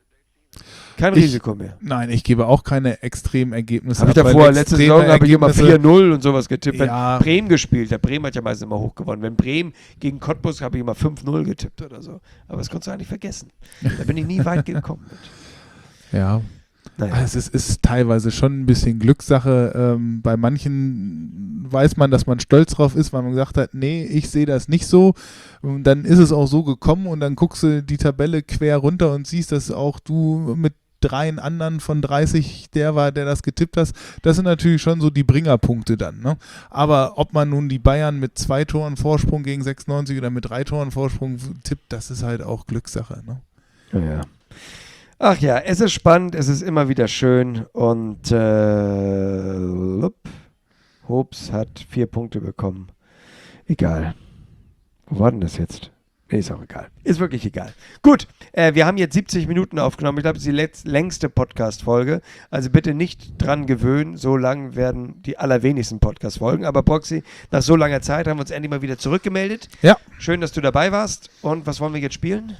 Kein Ich- Risiko mehr. Nein, ich gebe auch keine extremen Ergebnisse. Habe ich ab, weil davor, letzte extreme Saison habe ich immer Ergebnisse- vier null und sowas getippt. Wenn Ja. Bremen gespielt hat, Bremen hat ja meistens immer hoch gewonnen. Wenn Bremen gegen Cottbus habe ich immer fünf null getippt oder so. Aber das konntest du eigentlich vergessen. Da bin ich nie weit gekommen mit. Ja. Naja. Also es ist teilweise schon ein bisschen Glückssache. Ähm, bei manchen weiß man, dass man stolz drauf ist, weil man gesagt hat, nee, ich sehe das nicht so. Und dann ist es auch so gekommen und dann guckst du die Tabelle quer runter und siehst, dass auch du mit dreien anderen von dreißig der war, der das getippt hast. Das sind natürlich schon so die Bringerpunkte dann. Ne? Aber ob man nun die Bayern mit zwei Toren Vorsprung gegen sechsundneunzig oder mit drei Toren Vorsprung tippt, das ist halt auch Glückssache. Ne? Ja, ja. Ach ja, es ist spannend, es ist immer wieder schön und äh, lup, Hobbs hat vier Punkte bekommen. Egal. Wo war denn das jetzt? Nee, ist auch egal. Ist wirklich egal. Gut, äh, wir haben jetzt siebzig Minuten aufgenommen. Ich glaube, das ist die letz- längste Podcast-Folge. Also bitte nicht dran gewöhnen. So lang werden die allerwenigsten Podcast-Folgen. Aber Proxy, nach so langer Zeit haben wir uns endlich mal wieder zurückgemeldet. Ja. Schön, dass du dabei warst. Und was wollen wir jetzt spielen?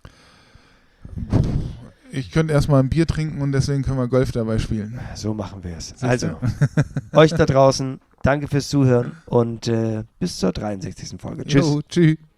Ich könnte erstmal ein Bier trinken und deswegen können wir Golf dabei spielen. So machen wir es. Also, euch da draußen, danke fürs Zuhören und äh, bis zur dreiundsechzigsten Folge. Tschüss. Jo, tschüss.